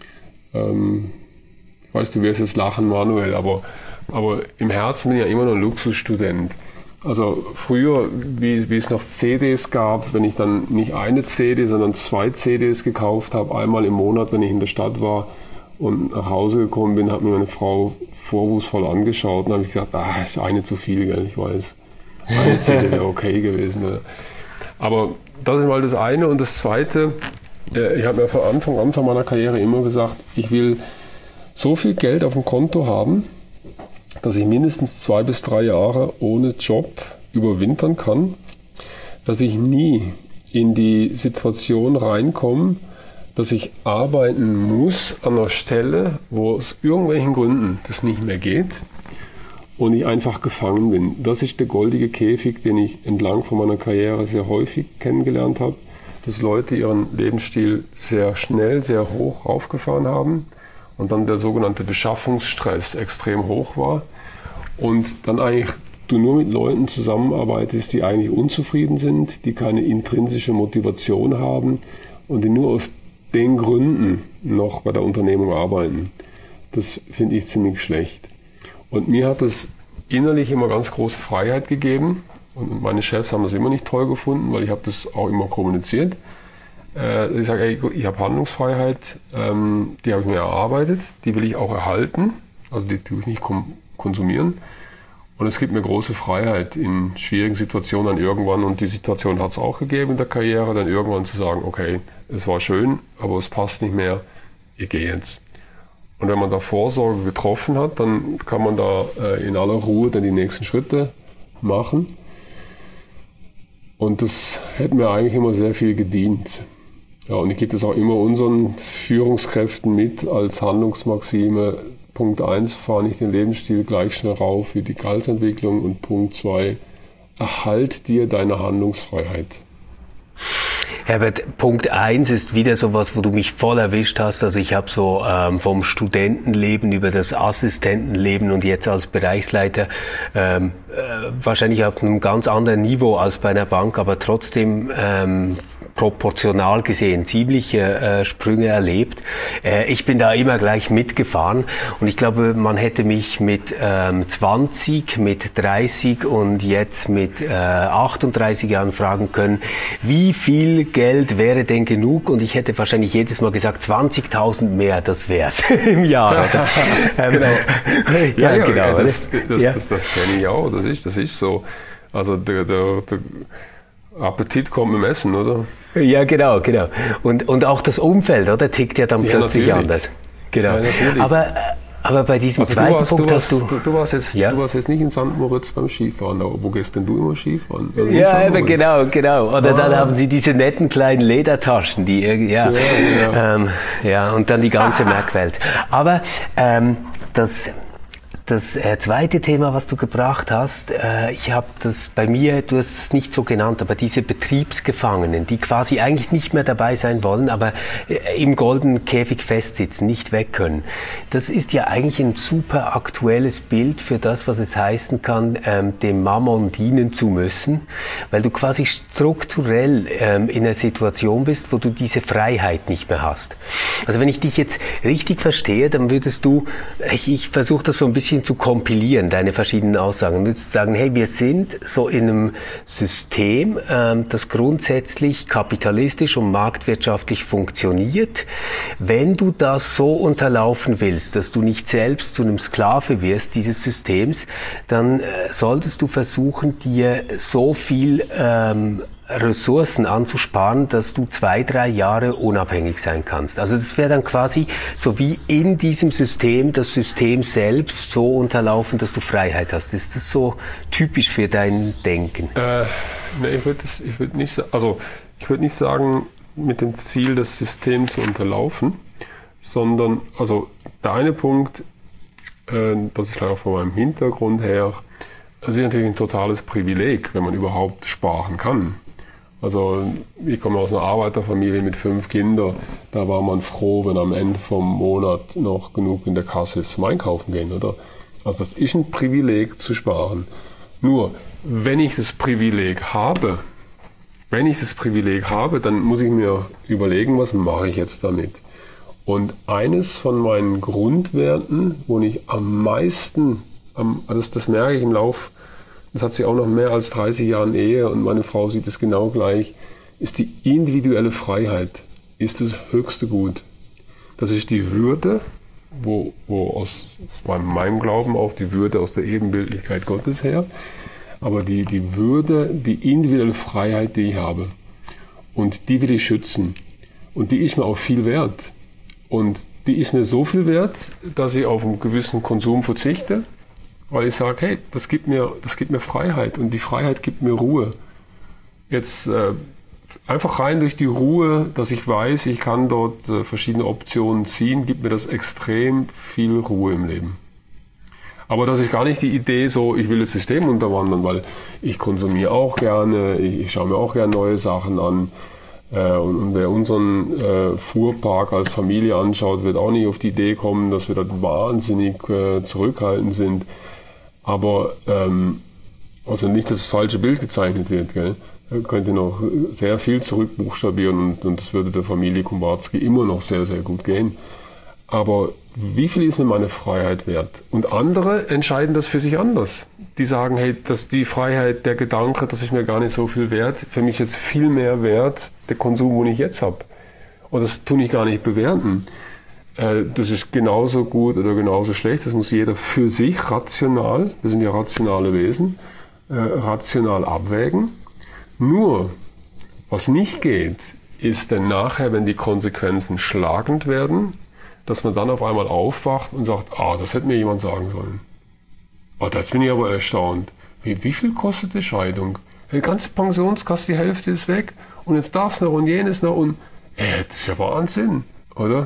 Ähm, ich weiß, du wirst jetzt lachen, Manuel, aber, aber im Herzen bin ich ja immer noch ein Luxusstudent. Also früher, wie, wie es noch C Ds gab, wenn ich dann nicht eine C D, sondern zwei C Ds gekauft habe, einmal im Monat, wenn ich in der Stadt war und nach Hause gekommen bin, hat mir meine Frau vorwurfsvoll angeschaut und habe ich gesagt, ah, ist eine zu viel, gell, ich weiß. Eine C D wäre okay gewesen. Oder? Aber das ist mal das eine. Und das zweite, ich habe mir von Anfang, Anfang meiner Karriere immer gesagt, ich will so viel Geld auf dem Konto haben, dass ich mindestens zwei bis drei Jahre ohne Job überwintern kann, dass ich nie in die Situation reinkomme, dass ich arbeiten muss an einer Stelle, wo aus irgendwelchen Gründen das nicht mehr geht und ich einfach gefangen bin. Das ist der goldige Käfig, den ich entlang von meiner Karriere sehr häufig kennengelernt habe, dass Leute ihren Lebensstil sehr schnell, sehr hoch raufgefahren haben und dann der sogenannte Beschaffungsstress extrem hoch war und dann eigentlich du nur mit Leuten zusammenarbeitest, die eigentlich unzufrieden sind, die keine intrinsische Motivation haben und die nur aus den Gründen noch bei der Unternehmung arbeiten. Das finde ich ziemlich schlecht. Und mir hat es innerlich immer ganz große Freiheit gegeben. Und meine Chefs haben das immer nicht toll gefunden, weil ich habe das auch immer kommuniziert. Äh, ich sage, ey, ich habe Handlungsfreiheit, ähm, die habe ich mir erarbeitet, die will ich auch erhalten. Also die tue ich nicht kom- konsumieren. Und es gibt mir große Freiheit in schwierigen Situationen dann irgendwann, und die Situation hat es auch gegeben in der Karriere, dann irgendwann zu sagen, okay, es war schön, aber es passt nicht mehr, ich gehe jetzt. Und wenn man da Vorsorge getroffen hat, dann kann man da äh, in aller Ruhe dann die nächsten Schritte machen. Und das hätte mir eigentlich immer sehr viel gedient. Ja, und ich gebe das auch immer unseren Führungskräften mit als Handlungsmaxime. Punkt eins, fahr nicht den Lebensstil gleich schnell rauf wie die Gehaltsentwicklung. Und Punkt zwei, erhalt dir deine Handlungsfreiheit. Herbert, Punkt eins ist wieder sowas, wo du mich voll erwischt hast. Also ich habe so ähm, vom Studentenleben über das Assistentenleben und jetzt als Bereichsleiter ähm, äh, wahrscheinlich auf einem ganz anderen Niveau als bei einer Bank, aber trotzdem ähm, proportional gesehen ziemliche äh, Sprünge erlebt. Äh, ich bin da immer gleich mitgefahren und ich glaube, man hätte mich mit ähm, zwanzig, mit dreißig und jetzt mit äh, achtunddreißig Jahren fragen können, wie viel Geld wäre denn genug? Und ich hätte wahrscheinlich jedes Mal gesagt, zwanzigtausend mehr, das wär's im Jahr. ähm, genau. ja, ja, genau. Ja, das, das, ja. das, das, das kenne ich auch, das ist, das ist so. Also der, der, der Appetit kommt mit dem Essen, oder? Ja, genau, genau. Und, und auch das Umfeld, oder? Tickt ja dann ja, plötzlich natürlich. anders. Genau. Ja, natürlich. Aber, aber bei diesem also zweiten du warst, Punkt du hast warst, du... Du, du, warst jetzt, ja? du warst jetzt nicht in Sankt Moritz beim Skifahren, aber wo gehst denn du immer Skifahren? Also ja, eben, genau, genau. Oder ah. dann haben sie diese netten kleinen Ledertaschen, die irgendwie, ja, ja, ja. Ähm, ja, und dann die ganze Merkwelt. Aber ähm, das... Das äh, zweite Thema, was du gebracht hast, äh, ich habe das bei mir, du hast es nicht so genannt, aber diese Betriebsgefangenen, die quasi eigentlich nicht mehr dabei sein wollen, aber äh, im goldenen Käfig festsitzen, nicht weg können. Das ist ja eigentlich ein super aktuelles Bild für das, was es heißen kann, ähm, dem Mammon dienen zu müssen, weil du quasi strukturell ähm, in einer Situation bist, wo du diese Freiheit nicht mehr hast. Also wenn ich dich jetzt richtig verstehe, dann würdest du, ich, ich versuche das so ein bisschen zu kompilieren, deine verschiedenen Aussagen. Du würdest sagen, hey, wir sind so in einem System, ähm, das grundsätzlich kapitalistisch und marktwirtschaftlich funktioniert. Wenn du das so unterlaufen willst, dass du nicht selbst zu einem Sklave wirst dieses Systems, dann äh, solltest du versuchen, dir so viel ähm, Ressourcen anzusparen, dass du zwei, drei Jahre unabhängig sein kannst. Also das wäre dann quasi so wie in diesem System, das System selbst so unterlaufen, dass du Freiheit hast. Ist das so typisch für dein Denken? Äh, ne, ich würde ich würd nicht, also ich würde nicht sagen, mit dem Ziel, das System zu unterlaufen, sondern, also der eine Punkt, äh, das ist vielleicht auch von meinem Hintergrund her, das ist natürlich ein totales Privileg, wenn man überhaupt sparen kann. Also ich komme aus einer Arbeiterfamilie mit fünf Kindern, da war man froh, wenn am Ende vom Monat noch genug in der Kasse ist zum Einkaufen gehen, oder? Also das ist ein Privileg zu sparen. Nur, wenn ich das Privileg habe, wenn ich das Privileg habe, dann muss ich mir überlegen, was mache ich jetzt damit? Und eines von meinen Grundwerten, wo ich am meisten, am, das, das merke ich im Lauf, das hat sie auch noch mehr als dreißig Jahren Ehe und meine Frau sieht es genau gleich, ist die individuelle Freiheit, ist das höchste Gut. Das ist die Würde, wo, wo aus meinem Glauben auch die Würde aus der Ebenbildlichkeit Gottes her, aber die, die Würde, die individuelle Freiheit, die ich habe. Und die will ich schützen. Und die ist mir auch viel wert. Und die ist mir so viel wert, dass ich auf einen gewissen Konsum verzichte, weil ich sage, hey, das gibt mir, das gibt mir Freiheit und die Freiheit gibt mir Ruhe. Jetzt äh, einfach rein durch die Ruhe, dass ich weiß, ich kann dort äh, verschiedene Optionen ziehen, gibt mir das extrem viel Ruhe im Leben. Aber das ist gar nicht die Idee so, ich will das System unterwandern, weil ich konsumiere auch gerne, ich, ich schaue mir auch gerne neue Sachen an. Äh, und, und wer unseren äh, Fuhrpark als Familie anschaut, wird auch nicht auf die Idee kommen, dass wir dort wahnsinnig äh, zurückhaltend sind. Aber ähm, also nicht, dass das falsche Bild gezeichnet wird, gell? Er könnte noch sehr viel zurückbuchstabieren und, und das würde der Familie Kumbarski immer noch sehr, sehr gut gehen. Aber wie viel ist mir meine Freiheit wert? Und andere entscheiden das für sich anders. Die sagen, hey, dass die Freiheit, der Gedanke, das ist mir gar nicht so viel wert. Für mich ist viel mehr wert der Konsum, den ich jetzt habe. Und das tue ich gar nicht bewerten. Das ist genauso gut oder genauso schlecht. Das muss jeder für sich rational, wir sind ja rationale Wesen, äh, rational abwägen. Nur, was nicht geht, ist dann nachher, wenn die Konsequenzen schlagend werden, dass man dann auf einmal aufwacht und sagt, ah, das hätte mir jemand sagen sollen. Ah, jetzt bin ich aber erstaunt. Wie, wie viel kostet die Scheidung? Die ganze Pensionskasse, die Hälfte ist weg und jetzt das noch und jenes noch und, ey, das ist ja Wahnsinn, oder?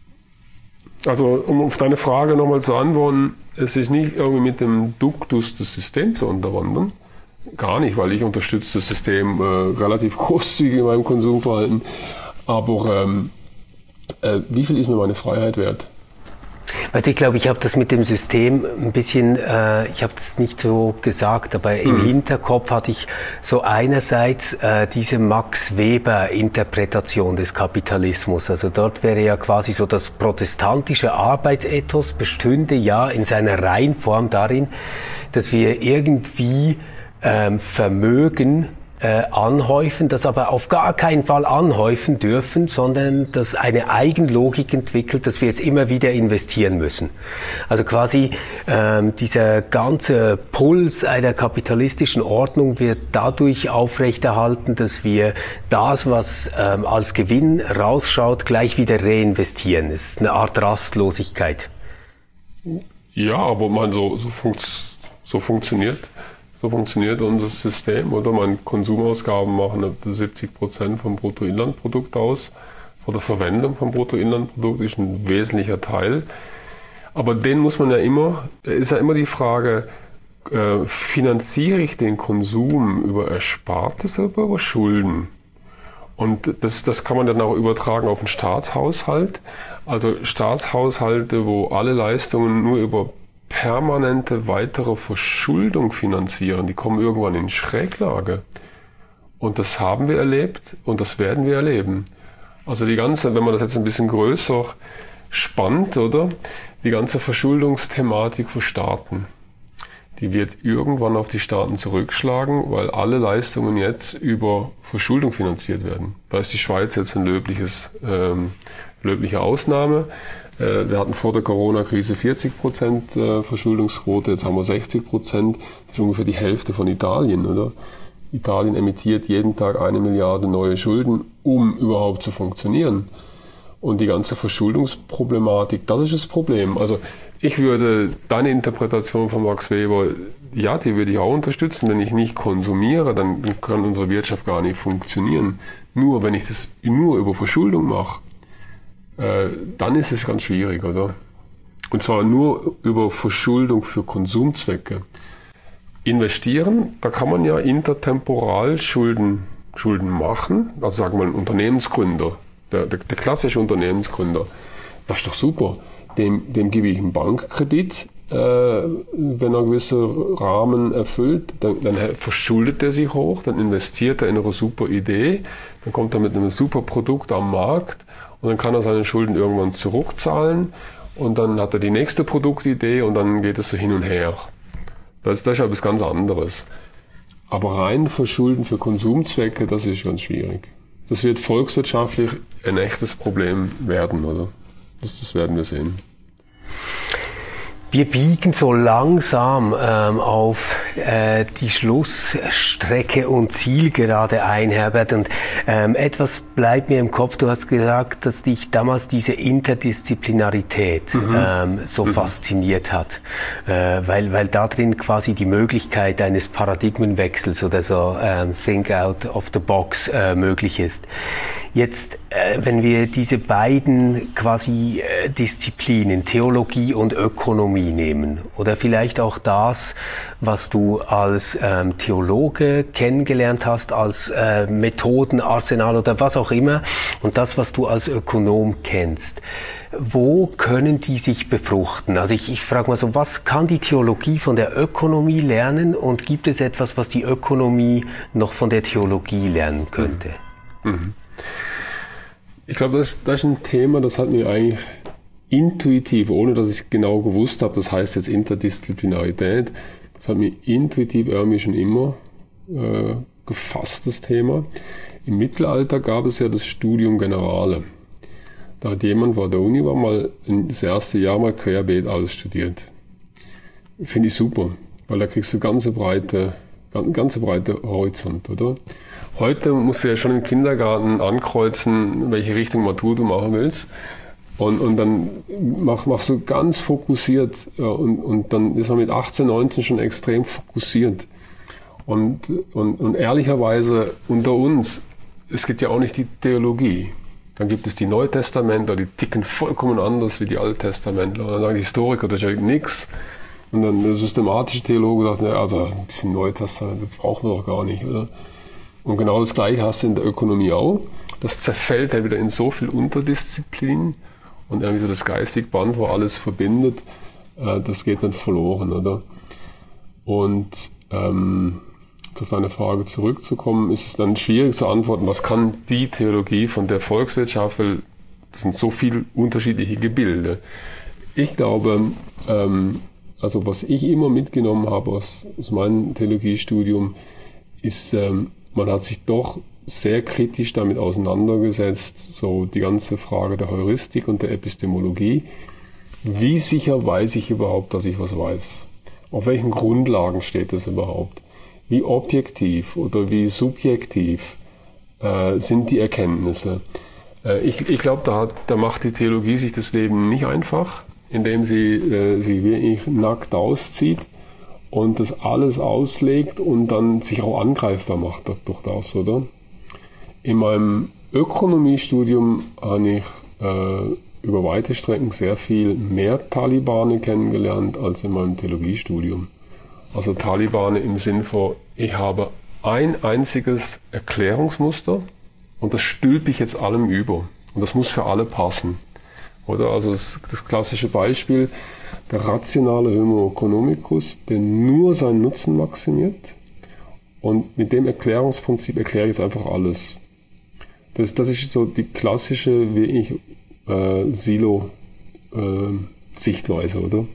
Also, um auf deine Frage nochmal zu antworten, es ist nicht irgendwie mit dem Duktus das System zu unterwandern. Gar nicht, weil ich unterstütze das System äh, relativ großzügig in meinem Konsumverhalten. Aber ähm, äh, wie viel ist mir meine Freiheit wert? Weißt du, ich glaube, ich habe das mit dem System ein bisschen, äh, ich habe das nicht so gesagt, aber im mhm. Hinterkopf hatte ich so einerseits äh, diese Max Weber-Interpretation des Kapitalismus. Also dort wäre ja quasi so das protestantische Arbeitsethos bestünde ja in seiner Reinform darin, dass wir irgendwie ähm, Vermögen Äh, anhäufen, das aber auf gar keinen Fall anhäufen dürfen, sondern das eine Eigenlogik entwickelt, dass wir jetzt immer wieder investieren müssen. Also quasi ähm, dieser ganze Puls einer kapitalistischen Ordnung wird dadurch aufrechterhalten, dass wir das, was ähm, als Gewinn rausschaut, gleich wieder reinvestieren. Es ist eine Art Rastlosigkeit. Ja, aber man so, so, funkt, so funktioniert So funktioniert unser System, oder? Meine Konsumausgaben machen etwa siebzig Prozent vom Bruttoinlandprodukt aus. Vor der Verwendung vom Bruttoinlandprodukt ist ein wesentlicher Teil. Aber den muss man ja immer, ist ja immer die Frage, äh, finanziere ich den Konsum über Erspartes oder über Schulden? Und das, das kann man dann auch übertragen auf den Staatshaushalt. Also Staatshaushalte, wo alle Leistungen nur über permanente weitere Verschuldung finanzieren, die kommen irgendwann in Schräglage. Und das haben wir erlebt und das werden wir erleben. Also die ganze, wenn man das jetzt ein bisschen größer spannt, oder? Die ganze Verschuldungsthematik für Staaten, die wird irgendwann auf die Staaten zurückschlagen, weil alle Leistungen jetzt über Verschuldung finanziert werden. Da ist die Schweiz jetzt ein löbliches, ähm, löbliche Ausnahme. Äh, wir hatten vor der Corona-Krise vierzig Prozent äh, Verschuldungsquote, jetzt haben wir sechzig Prozent. Das ist ungefähr die Hälfte von Italien, oder? Italien emittiert jeden Tag eine Milliarde neue Schulden, um überhaupt zu funktionieren. Und die ganze Verschuldungsproblematik, das ist das Problem. Also ich würde deine Interpretation von Max Weber, ja, die würde ich auch unterstützen. Wenn ich nicht konsumiere, dann kann unsere Wirtschaft gar nicht funktionieren. Nur wenn ich das nur über Verschuldung mache, äh, dann ist es ganz schwierig, oder? Und zwar nur über Verschuldung für Konsumzwecke. Investieren, da kann man ja intertemporal Schulden, Schulden machen. Also sagen wir mal ein Unternehmensgründer, der, der, der klassische Unternehmensgründer, das ist doch super. Dem, dem gebe ich einen Bankkredit, äh, wenn er gewisse Rahmen erfüllt, dann, dann verschuldet er sich hoch, dann investiert er in eine super Idee, dann kommt er mit einem super Produkt am Markt und dann kann er seine Schulden irgendwann zurückzahlen und dann hat er die nächste Produktidee und dann geht es so hin und her. Das, das ist etwas ganz anderes. Aber rein verschulden für Konsumzwecke, das ist ganz schwierig. Das wird volkswirtschaftlich ein echtes Problem werden, oder? Das, das werden wir sehen. Wir biegen so langsam ähm, auf äh, die Schlussstrecke und Zielgerade ein, Herbert. Und ähm, etwas bleibt mir im Kopf. Du hast gesagt, dass dich damals diese Interdisziplinarität mhm. ähm, so mhm. fasziniert hat, äh, weil, weil da drin quasi die Möglichkeit eines Paradigmenwechsels oder so ähm, Think out of the box äh, möglich ist. Jetzt, äh, wenn wir diese beiden quasi äh, Disziplinen, Theologie und Ökonomie nehmen, oder vielleicht auch das, was du als ähm, Theologe kennengelernt hast, als äh, Methodenarsenal oder was auch immer, und das, was du als Ökonom kennst, wo können die sich befruchten? Also ich, ich frage mal so, was kann die Theologie von der Ökonomie lernen und gibt es etwas, was die Ökonomie noch von der Theologie lernen könnte? Mhm. Ich glaube, das, das ist ein Thema, das hat mir eigentlich intuitiv, ohne dass ich es genau gewusst habe, das heißt jetzt Interdisziplinarität, das hat mir intuitiv irgendwie schon immer äh, gefasst, das Thema. Im Mittelalter gab es ja das Studium Generale. Da hat jemand, war der Uni, war mal das erste Jahr mal querbeet alles studiert. Finde ich super, weil da kriegst du ganze breite, ganze breite Horizont, oder? Heute musst du ja schon im Kindergarten ankreuzen, welche Richtung Matur du machen willst. Und, und dann mach, machst du ganz fokussiert ja, und, und dann ist man mit achtzehn, neunzehn schon extrem fokussiert. Und, und, und ehrlicherweise unter uns, es gibt ja auch nicht die Theologie. Dann gibt es die Neutestamentler, die ticken vollkommen anders wie die Alttestamentler. Und dann sagen die Historiker, das ist ja nichts. Und dann der systematische Theologe sagt, na, also ein bisschen Neutestament, das brauchen wir doch gar nicht, oder? Und genau das Gleiche hast du in der Ökonomie auch. Das zerfällt halt wieder in so viel Unterdisziplinen und irgendwie so das geistige Band, wo alles verbindet, äh, das geht dann verloren, oder? Und ähm, auf deine Frage zurückzukommen, ist es dann schwierig zu antworten, was kann die Theologie von der Volkswirtschaft, weil das sind so viele unterschiedliche Gebilde. Ich glaube, ähm, also was ich immer mitgenommen habe aus, aus meinem Theologiestudium, ist, ähm, man hat sich doch sehr kritisch damit auseinandergesetzt, so die ganze Frage der Heuristik und der Epistemologie. Wie sicher weiß ich überhaupt, dass ich was weiß? Auf welchen Grundlagen steht das überhaupt? Wie objektiv oder wie subjektiv äh, sind die Erkenntnisse? Äh, ich ich glaube, da, da macht die Theologie sich das Leben nicht einfach, indem sie äh, sich wirklich nackt auszieht und das alles auslegt und dann sich auch angreifbar macht durch das, oder? In meinem Ökonomiestudium habe ich äh, über weite Strecken sehr viel mehr Talibane kennengelernt als in meinem Theologiestudium. Also Talibane im Sinn von, ich habe ein einziges Erklärungsmuster und das stülpe ich jetzt allem über. Und das muss für alle passen. Oder? Also das, das klassische Beispiel, der rationale Homo economicus, der nur seinen Nutzen maximiert. Und mit dem Erklärungsprinzip erkläre ich jetzt einfach alles. Das, das ist so die klassische, wie ich, äh, Silo-Sichtweise, äh, oder?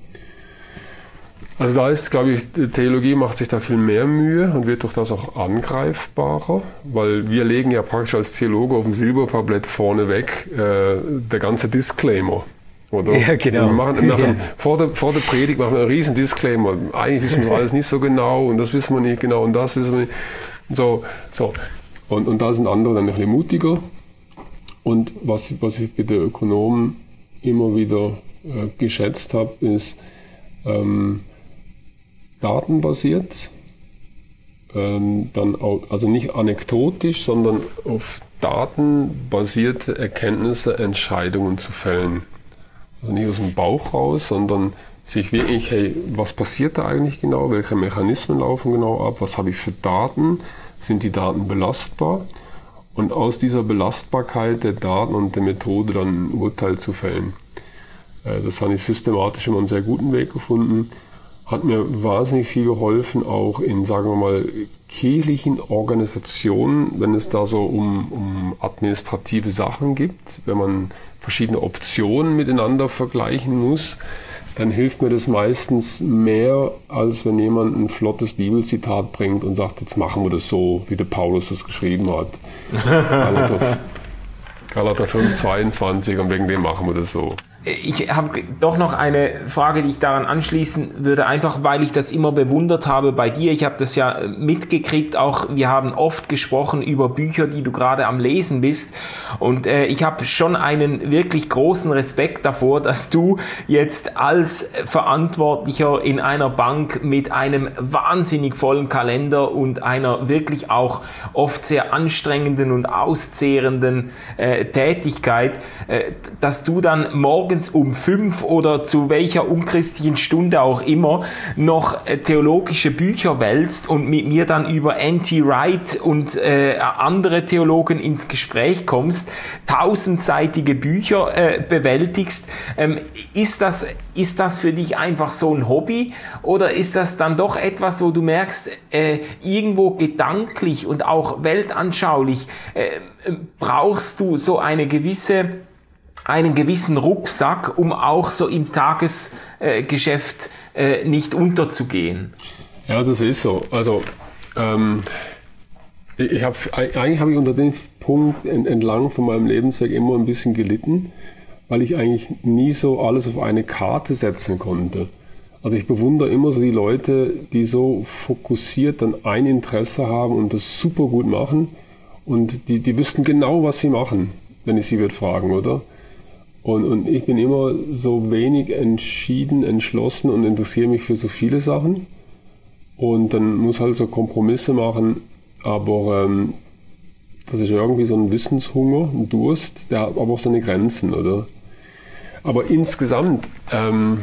Also da ist, glaube ich, die Theologie macht sich da viel mehr Mühe und wird durch das auch angreifbarer, weil wir legen ja praktisch als Theologe auf dem Silbertablett vorneweg äh, der ganze Disclaimer, oder? Ja, genau. Also wir machen, wir machen Ja. vor, der, vor der Predigt machen wir einen riesen Disclaimer. Eigentlich wissen wir alles nicht so genau und das wissen wir nicht genau und das wissen wir nicht. So, so. Und, und da sind andere dann ein bisschen mutiger. Und was, was ich bei den Ökonomen immer wieder äh, geschätzt habe, ist, ähm, datenbasiert, ähm, dann auch, also nicht anekdotisch, sondern auf datenbasierte Erkenntnisse Entscheidungen zu fällen. Also nicht aus dem Bauch raus, sondern sich wirklich, hey, was passiert da eigentlich genau? Welche Mechanismen laufen genau ab? Was habe ich für Daten? Sind die Daten belastbar? Und aus dieser Belastbarkeit der Daten und der Methode dann ein Urteil zu fällen. Äh, das habe ich systematisch immer einen sehr guten Weg gefunden. Hat mir wahnsinnig viel geholfen, auch in, sagen wir mal, kirchlichen Organisationen, wenn es da so um, um administrative Sachen gibt, wenn man verschiedene Optionen miteinander vergleichen muss, dann hilft mir das meistens mehr, als wenn jemand ein flottes Bibelzitat bringt und sagt, jetzt machen wir das so, wie der Paulus das geschrieben hat. Galater, Galater fünf, zweiundzwanzig und wegen dem machen wir das so. Ich habe doch noch eine Frage, die ich daran anschließen würde, einfach weil ich das immer bewundert habe bei dir. Ich habe das ja mitgekriegt, auch wir haben oft gesprochen über Bücher, die du gerade am Lesen bist und äh, ich habe schon einen wirklich großen Respekt davor, dass du jetzt als Verantwortlicher in einer Bank mit einem wahnsinnig vollen Kalender und einer wirklich auch oft sehr anstrengenden und auszehrenden äh, Tätigkeit, äh, dass du dann morgen um fünf oder zu welcher unchristlichen Stunde auch immer noch äh, theologische Bücher wälzt und mit mir dann über N T Wright und äh, andere Theologen ins Gespräch kommst, tausendseitige Bücher äh, bewältigst. Ähm, ist das, ist das für dich einfach so ein Hobby oder ist das dann doch etwas, wo du merkst, äh, irgendwo gedanklich und auch weltanschaulich äh, brauchst du so eine gewisse einen gewissen Rucksack, um auch so im Tagesgeschäft äh, nicht unterzugehen? Ja, das ist so. Also ähm, ich, ich hab, eigentlich habe ich unter dem Punkt entlang von meinem Lebensweg immer ein bisschen gelitten, weil ich eigentlich nie so alles auf eine Karte setzen konnte. Also ich bewundere immer so die Leute, die so fokussiert dann ein Interesse haben und das super gut machen und die, die wüssten genau, was sie machen, wenn ich sie würde fragen, oder? Und, und ich bin immer so wenig entschieden, entschlossen und interessiere mich für so viele Sachen. Und dann muss halt so Kompromisse machen. Aber ähm, das ist irgendwie so ein Wissenshunger, ein Durst, der hat aber auch seine Grenzen, oder? Aber insgesamt ähm,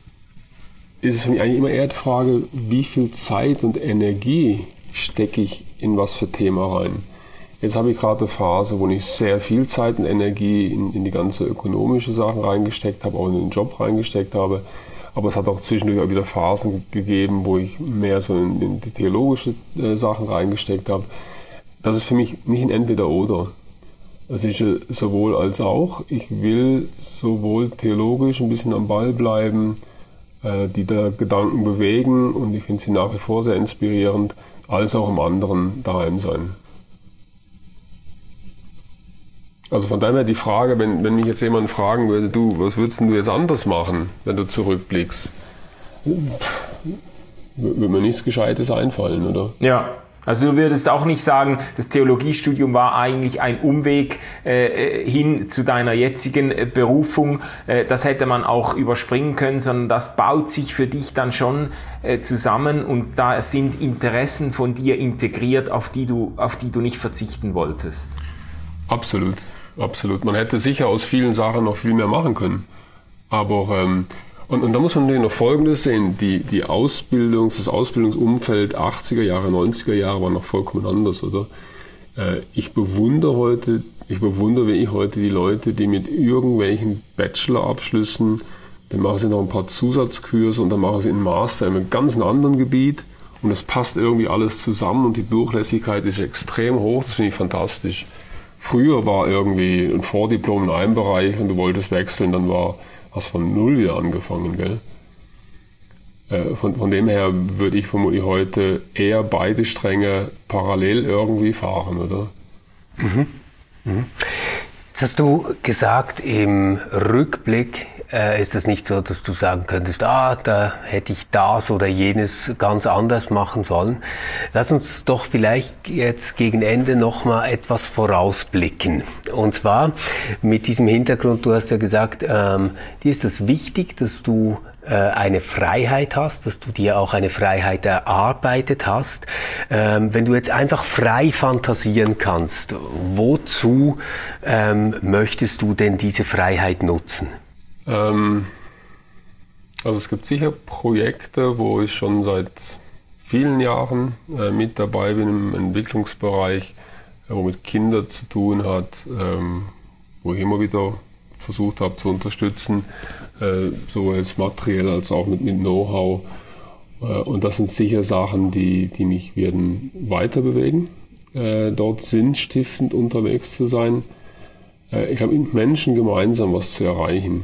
ist es für mich eigentlich immer eher die Frage, wie viel Zeit und Energie stecke ich in was für Thema rein. Jetzt habe ich gerade eine Phase, wo ich sehr viel Zeit und Energie in, in die ganze ökonomische Sachen reingesteckt habe, auch in den Job reingesteckt habe. Aber es hat auch zwischendurch auch wieder Phasen gegeben, wo ich mehr so in, in die theologische äh, Sachen reingesteckt habe. Das ist für mich nicht ein Entweder-Oder. Es ist äh, sowohl als auch. Ich will sowohl theologisch ein bisschen am Ball bleiben, äh, die da Gedanken bewegen und ich finde sie nach wie vor sehr inspirierend, als auch im anderen daheim sein. Also von daher die Frage, wenn, wenn mich jetzt jemand fragen würde, du, was würdest du jetzt anders machen, wenn du zurückblickst? Würde mir nichts Gescheites einfallen, oder? Ja, also du würdest auch nicht sagen, das Theologiestudium war eigentlich ein Umweg äh, hin zu deiner jetzigen äh, Berufung. Äh, das hätte man auch überspringen können, sondern das baut sich für dich dann schon äh, zusammen und da sind Interessen von dir integriert, auf die du, auf die du nicht verzichten wolltest. Absolut. absolut. Man hätte sicher aus vielen Sachen noch viel mehr machen können. Aber ähm, und, und da muss man natürlich noch Folgendes sehen: Die die Ausbildungs das Ausbildungsumfeld achtziger Jahre, neunziger Jahre war noch vollkommen anders, oder? Äh, ich bewundere heute, ich bewundere wie ich heute die Leute, die mit irgendwelchen Bachelorabschlüssen, dann machen sie noch ein paar Zusatzkurse und dann machen sie einen Master in einem ganz anderen Gebiet. Und das passt irgendwie alles zusammen und die Durchlässigkeit ist extrem hoch. Das finde ich fantastisch. Früher war irgendwie ein Vordiplom in einem Bereich und du wolltest wechseln, dann war, hast von Null wieder angefangen, gell? Äh, von, von dem her würde ich vermutlich heute eher beide Stränge parallel irgendwie fahren, oder? Mhm. Mhm. Jetzt hast du gesagt, im Rückblick äh, ist es nicht so, dass du sagen könntest, ah, da hätte ich das oder jenes ganz anders machen sollen. Lass uns doch vielleicht jetzt gegen Ende nochmal etwas vorausblicken. Und zwar mit diesem Hintergrund, du hast ja gesagt, ähm, dir ist das wichtig, dass du eine Freiheit hast, dass du dir auch eine Freiheit erarbeitet hast. Ähm, wenn du jetzt einfach frei fantasieren kannst, wozu ähm, möchtest du denn diese Freiheit nutzen? Ähm, also es gibt sicher Projekte, wo ich schon seit vielen Jahren äh, mit dabei bin im Entwicklungsbereich, äh, wo mit Kindern zu tun hat, ähm, wo ich immer wieder versucht habe zu unterstützen, äh, sowohl jetzt materiell als auch mit, mit Know-how. Äh, und das sind sicher Sachen, die, die mich werden weiter bewegen, äh, dort sinnstiftend unterwegs zu sein. Äh, ich glaube, mit Menschen gemeinsam was zu erreichen.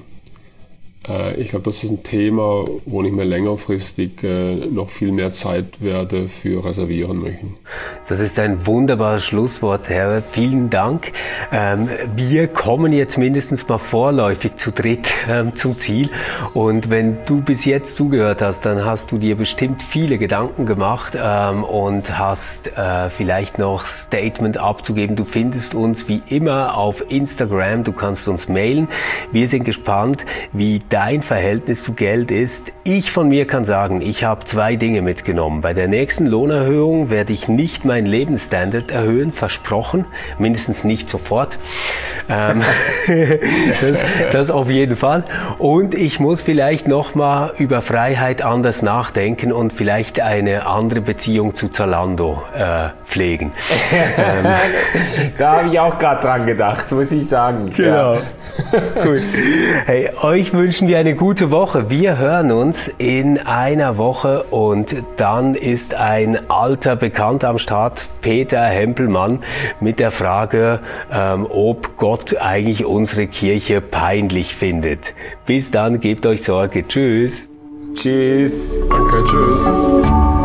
Äh, ich glaube, das ist ein Thema, wo ich mir längerfristig äh, noch viel mehr Zeit werde für reservieren möchten. Das ist ein wunderbares Schlusswort, Herr. Vielen Dank. Ähm, wir kommen jetzt mindestens mal vorläufig zu dritt ähm, zum Ziel. Und wenn du bis jetzt zugehört hast, dann hast du dir bestimmt viele Gedanken gemacht ähm, und hast äh, vielleicht noch Statement abzugeben. Du findest uns wie immer auf Instagram. Du kannst uns mailen. Wir sind gespannt, wie dein Verhältnis zu Geld ist. Ich von mir kann sagen, ich habe zwei Dinge mitgenommen. Bei der nächsten Lohnerhöhung werde ich nicht meinen Lebensstandard erhöhen, versprochen, mindestens nicht sofort. Ähm, das, das auf jeden Fall. Und ich muss vielleicht nochmal über Freiheit anders nachdenken und vielleicht eine andere Beziehung zu Zalando äh, pflegen. ähm, da habe ich auch gerade dran gedacht, muss ich sagen. Genau. Ja. Gut. Hey, euch wünschen wir eine gute Woche. Wir hören uns in einer Woche und dann ist ein alter Bekannter am Start, Peter Hempelmann, mit der Frage, ähm, ob Gott eigentlich unsere Kirche peinlich findet. Bis dann, gebt euch Sorge. Tschüss. Tschüss. Danke, tschüss.